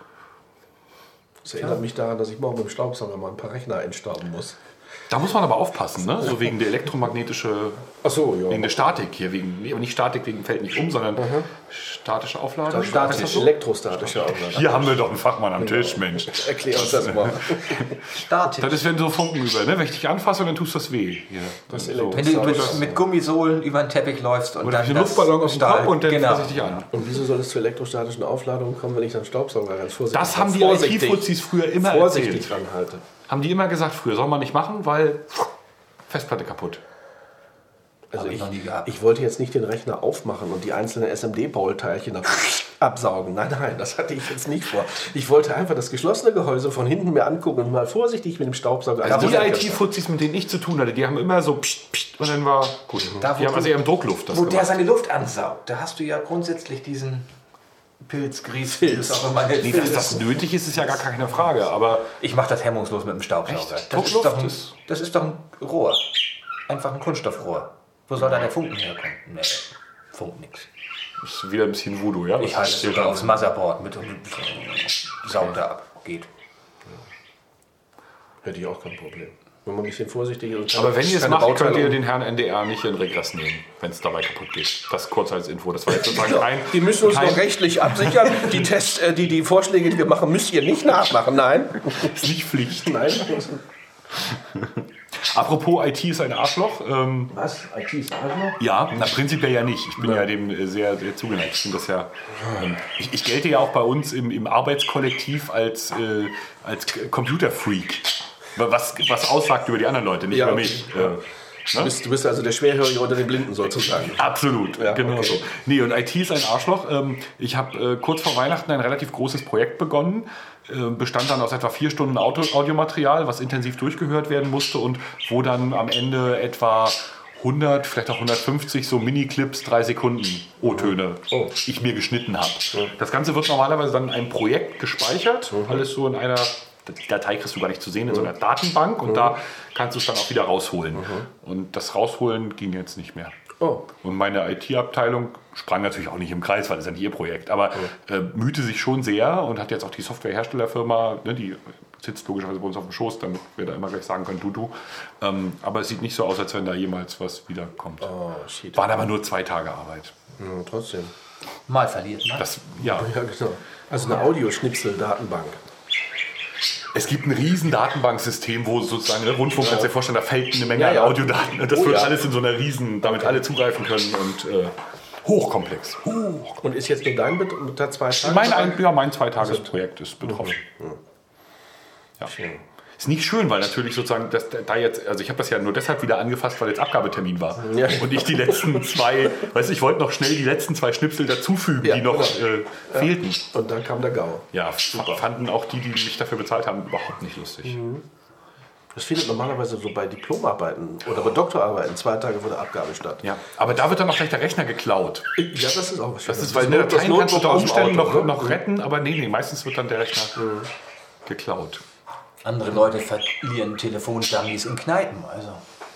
Das erinnert mich daran, dass ich morgen mit dem Staubsauger mal ein paar Rechner einstauben muss. Da muss man aber aufpassen, ne? So wegen der elektromagnetische, wegen der Statik hier, aber nicht Statik wegen fällt nicht um, sondern statische Aufladung. Elektrostatische Aufladung. Hier haben wir doch einen Fachmann am Tisch, Mensch. Erklär uns das mal. Statisch. Das ist, wenn so Funken über, ne? Wenn ich dich anfasse, dann tust das weh. Hier. Wenn du mit Gummisohlen über den Teppich läufst und dann einen Luftballon auf den Kopf und dann fasse ich dich an. Und wieso soll es zu elektrostatischen Aufladungen kommen, wenn ich dann Staubsauger ganz vorsichtig das haben die IT-Fuzis früher immer vorsichtig dran halte? Haben die immer gesagt früher, soll man nicht machen, weil Festplatte kaputt. Also Hab ich noch nie gehabt. ich wollte jetzt nicht den Rechner aufmachen und die einzelnen SMD-Bauteilchen absaugen. Nein, das hatte ich jetzt nicht vor. Ich wollte einfach das geschlossene Gehäuse von hinten mir angucken und mal vorsichtig mit dem Staubsauger... Also die IT-Fuzis, mit denen ich zu tun hatte, die haben immer so pst, pst, und dann war gut. Da, Die haben also eher im Druckluft das Wo der gemacht. seine Luft ansaugt, da hast du ja grundsätzlich diesen Pilzgries, wie es auch immer nennt. Nee, dass das nötig ist, ist ja gar keine Frage. Aber Ich mache das hemmungslos mit dem Staubsauger. Echt? Das ist, Druckluft doch ein, ist- das ist doch ein Rohr. Einfach ein Kunststoffrohr. Wo soll da der Funken herkommen? Nee, funkt nix. ist wieder ein bisschen Voodoo, ja? Ich halte es sogar aufs Motherboard mit und saugt da ab. Geht. Hätte ich auch kein Problem. Wenn man ein bisschen vorsichtig ist. Aber wenn ihr es keine macht, könnt ihr Bauteile- den Herrn NDR nicht in Regress nehmen, wenn es dabei kaputt geht. Das kurz als Info. Das war jetzt sozusagen ein... Die müssen uns kein- noch rechtlich absichern. Die Tests, die Vorschläge, die wir machen, müsst ihr nicht nachmachen. Nein. ist nicht Pflicht. Nein. Apropos IT ist ein Arschloch. Was? IT ist Arschloch? Ja, na, prinzipiell ja nicht. Ich bin ja dem sehr, sehr zugeneigt. Ich, finde das ja, ich gelte ja auch bei uns im Arbeitskollektiv als Computerfreak. Was aussagt über die anderen Leute, nicht Ja, über okay. mich. Du bist also der Schwerhörige unter den Blinden sozusagen. Absolut, Ja, genau okay. so. Nee, und IT ist ein Arschloch. Ich habe kurz vor Weihnachten ein relativ großes Projekt begonnen. Bestand dann aus etwa 4 Stunden Audiomaterial, was intensiv durchgehört werden musste und wo dann am Ende etwa 100, vielleicht auch 150 so Mini-Clips, 3 Sekunden O-Töne ich mir geschnitten habe. Das Ganze wird normalerweise dann in einem Projekt gespeichert, alles so in einer... Die Datei kriegst du gar nicht zu sehen in so einer Datenbank und da kannst du es dann auch wieder rausholen. Und das Rausholen ging jetzt nicht mehr. Oh. Und meine IT-Abteilung sprang natürlich auch nicht im Kreis, weil das ist ja nicht ihr Projekt, aber mühte sich schon sehr und hat jetzt auch die Softwareherstellerfirma, ne, die sitzt logischerweise bei uns auf dem Schoß, damit wir da immer gleich sagen können, du. Aber es sieht nicht so aus, als wenn da jemals was wiederkommt. Oh, shit. Waren aber nur 2 Tage Arbeit. Ja, trotzdem. Mal verliert, ne? Das, ja. Ja, genau. Also eine Audioschnipsel-Datenbank. Es gibt ein riesen Datenbanksystem, wo sozusagen der Rundfunk, kannst du dir vorstellen, da fällt eine Menge Ja, ja. an Audiodaten. Und das Oh, wird ja. alles in so einer riesen, damit alle zugreifen können und hochkomplex. Und ist jetzt nur dein Betrag 2 Tage? Mein 2-Tages-Projekt ist betroffen. Ja. Schön. Ist nicht schön, weil natürlich sozusagen, da jetzt, also ich habe das ja nur deshalb wieder angefasst, weil jetzt Abgabetermin war. Ja. Und ich die letzten 2, ich wollte noch schnell die letzten 2 Schnipsel dazufügen, Ja, die noch genau. fehlten. Und dann kam der GAU. Ja, fanden auch die mich dafür bezahlt haben, überhaupt nicht lustig. Das findet normalerweise so bei Diplomarbeiten oder bei Doktorarbeiten 2 Tage vor der Abgabe statt. Ja, aber da wird dann auch gleich der Rechner geklaut. Ja, das ist auch was Das ist, Schönes. weil eine Das Dateien kannst du unter Notebook aus dem Umständen Auto, ne? noch retten, aber nee, meistens wird dann der Rechner geklaut. Andere Leute verlieren Telefondummies in Kneipen. Also.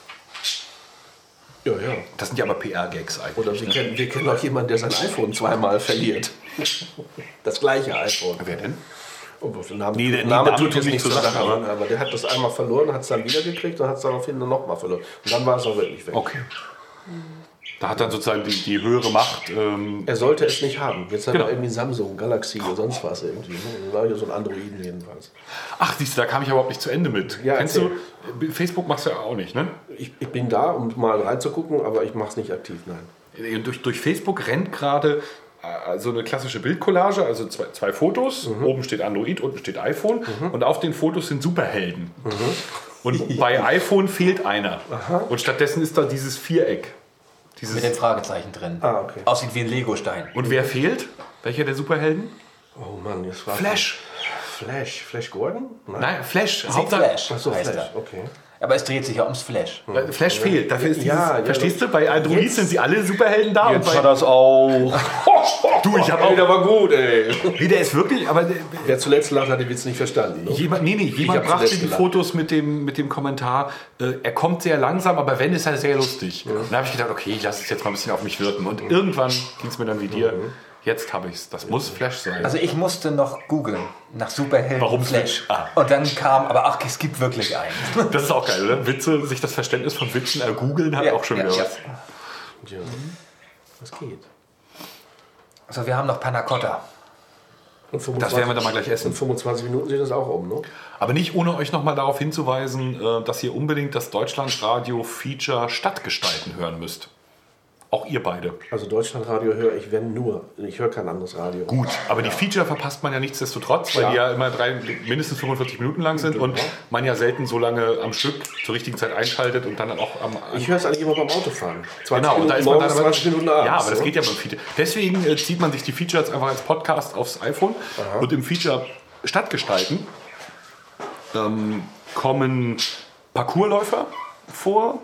Ja, ja. Das sind ja aber PR-Gags eigentlich. Oder wir kennen auch jemanden, der sein iPhone 2-mal verliert. Das gleiche iPhone. Wer denn? Oh, der Name, Nee, der Name Name tut tut jetzt nicht nicht zur zur Sache, Sache, aber der hat das einmal verloren, hat es dann wiedergekriegt und hat es daraufhin dann nochmal verloren. Und dann war es auch wirklich weg. Okay. Da hat dann sozusagen die höhere Macht. Er sollte es nicht haben. Jetzt hat Genau. er irgendwie Samsung, Galaxy oder sonst was irgendwie. Ne? War ja so ein Androiden jedenfalls. Ach, siehst du, da kam ich überhaupt nicht zu Ende mit. Ja, Kennst du? Facebook machst du ja auch nicht, ne? Ich bin da, um mal reinzugucken, aber ich mache es nicht aktiv, nein. Durch Facebook rennt gerade so eine klassische Bildcollage, also 2 Fotos. Oben steht Android, unten steht iPhone. Und auf den Fotos sind Superhelden. Und bei iPhone fehlt einer. Und stattdessen ist da dieses Viereck. Mit dem Fragezeichen drin. Ah, okay. Aussieht wie ein Legostein. Und wer fehlt? Welcher der Superhelden? Oh Mann, jetzt war Flash. Flash Gordon? Nein, Flash. Sieht Hauptsache, Flash, Achso, heißt Flash, er. okay. Aber es dreht sich ja ums Flash. Flash fehlt. Dafür ist dieses, Ja, ja, verstehst du? Bei Android sind sie alle Superhelden da. Und bei, das auch. du, ich habe auch. Der war gut, ey. Nee, der ist wirklich, aber Wer zuletzt lacht, hat den Witz nicht verstanden. Ne? jemand hab brachte zuletzt die gelacht. Fotos mit dem Kommentar, er kommt sehr langsam, aber wenn, ist er sehr lustig. Und da habe ich gedacht, okay, ich lasse es jetzt mal ein bisschen auf mich wirken. Und irgendwann ging es mir dann wie dir. Jetzt habe ich es. Das muss Flash sein. Also ich musste noch googeln nach Superhelden Warum Flash. Flash? Ah. Und dann kam, aber ach, es gibt wirklich einen. Das ist auch geil, oder? Witze, sich das Verständnis von Witzen ergoogeln hat auch schon wieder was. Ja. Was geht? Also wir haben noch Panna Cotta. Und 25, Das werden wir dann mal gleich essen. in 25 Minuten sieht das auch um, ne? Aber nicht ohne euch nochmal darauf hinzuweisen, dass ihr unbedingt das Deutschlandradio-Feature Stadtgestalten hören müsst. Auch ihr beide. Also Deutschlandradio höre ich, wenn nur. Ich höre kein anderes Radio. Gut, aber die Feature verpasst man ja nichtsdestotrotz, weil die ja immer mindestens 45 Minuten lang sind und man ja selten so lange am Stück zur richtigen Zeit einschaltet und dann auch am... Ich höre es eigentlich immer beim Autofahren. 20 Genau, und da ist man dann aber, 20 Minuten abends. ja, aber das geht ja beim Feature. Deswegen zieht man sich die Features einfach als Podcast aufs iPhone und im Feature Stadtgestalten kommen Parkourläufer vor,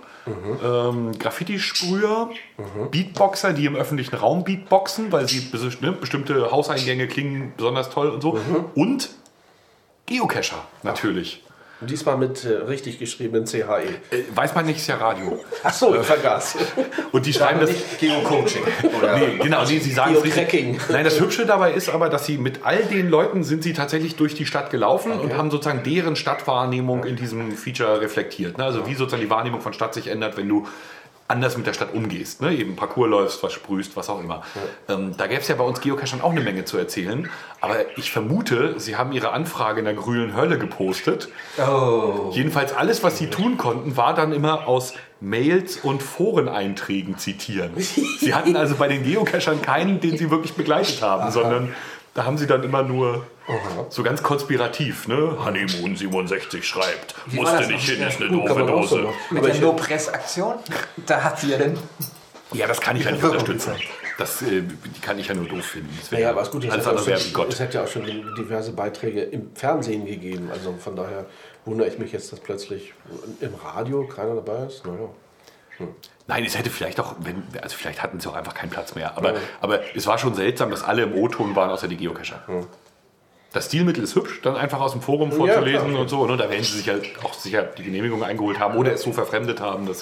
Graffiti-Sprüher, Beatboxer, die im öffentlichen Raum Beatboxen, weil sie bestimmte Hauseingänge klingen besonders toll und so. Und Geocacher natürlich. Diesmal mit richtig geschriebenen CHE. Weiß man nicht, ist ja Radio. Achso, vergaß. Und die schreiben das... Geo-Coaching. Nee, genau, nee, sie sagen Geocaching. Nein, das Hübsche dabei ist aber, dass sie mit all den Leuten sind sie tatsächlich durch die Stadt gelaufen und haben sozusagen deren Stadtwahrnehmung in diesem Feature reflektiert. Ne? Also wie sozusagen die Wahrnehmung von Stadt sich ändert, wenn du anders mit der Stadt umgehst. Ne? Eben Parcours läufst, was sprühst, was auch immer. Da gäbe es ja bei uns Geocachern auch eine Menge zu erzählen. Aber ich vermute, sie haben ihre Anfrage in der grünen Hölle gepostet. Oh. Jedenfalls alles, was sie tun konnten, war dann immer aus Mails und Foreneinträgen zitieren. Sie hatten also bei den Geocachern keinen, den sie wirklich begleitet haben, sondern da haben sie dann immer nur so ganz konspirativ, ne? Honeymoon 67 schreibt, war musste das nicht hin, ist eine Kann doofe man auch so Dose. machen. Mit der No-Press-Aktion, da hat sie ja dann... Ja, das kann ich ja nicht unterstützen. Das, die kann ich ja nur doof finden. Das wäre Naja, aber ist gut, alles andere wäre wie es Gott. hat ja auch schon diverse Beiträge im Fernsehen gegeben. Also von daher wundere ich mich jetzt, dass plötzlich im Radio keiner dabei ist. Naja. Nein, es hätte vielleicht auch, also vielleicht hatten sie auch einfach keinen Platz mehr. Aber es war schon seltsam, dass alle im O-Ton waren, außer die Geocacher. Das Stilmittel ist hübsch, dann einfach aus dem Forum vorzulesen klar. und so. Und da werden sie sich ja auch sicher die Genehmigung eingeholt haben oder es so verfremdet haben, dass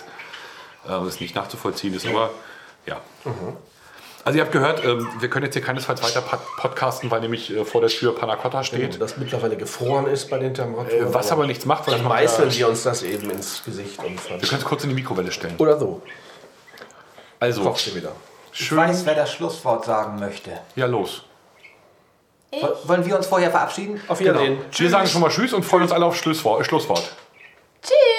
es nicht nachzuvollziehen ist. Aber ja. Also ihr habt gehört, wir können jetzt hier keinesfalls weiter podcasten, weil nämlich vor der Tür Panna Cotta steht. Das mittlerweile gefroren ist bei den Temperaturen. Was aber nichts macht, weil Dann ich mache meißeln wir uns das eben ins Gesicht. Und wir können es kurz in die Mikrowelle stellen. oder so. Also, Kochst du wieder. Ich schön. weiß, wer das Schlusswort sagen möchte. Ja, los. Ich? Wollen wir uns vorher verabschieden? Auf Wiedersehen. Wir sagen schon mal Tschüss und freuen uns alle auf Schlusswort. Tschüss.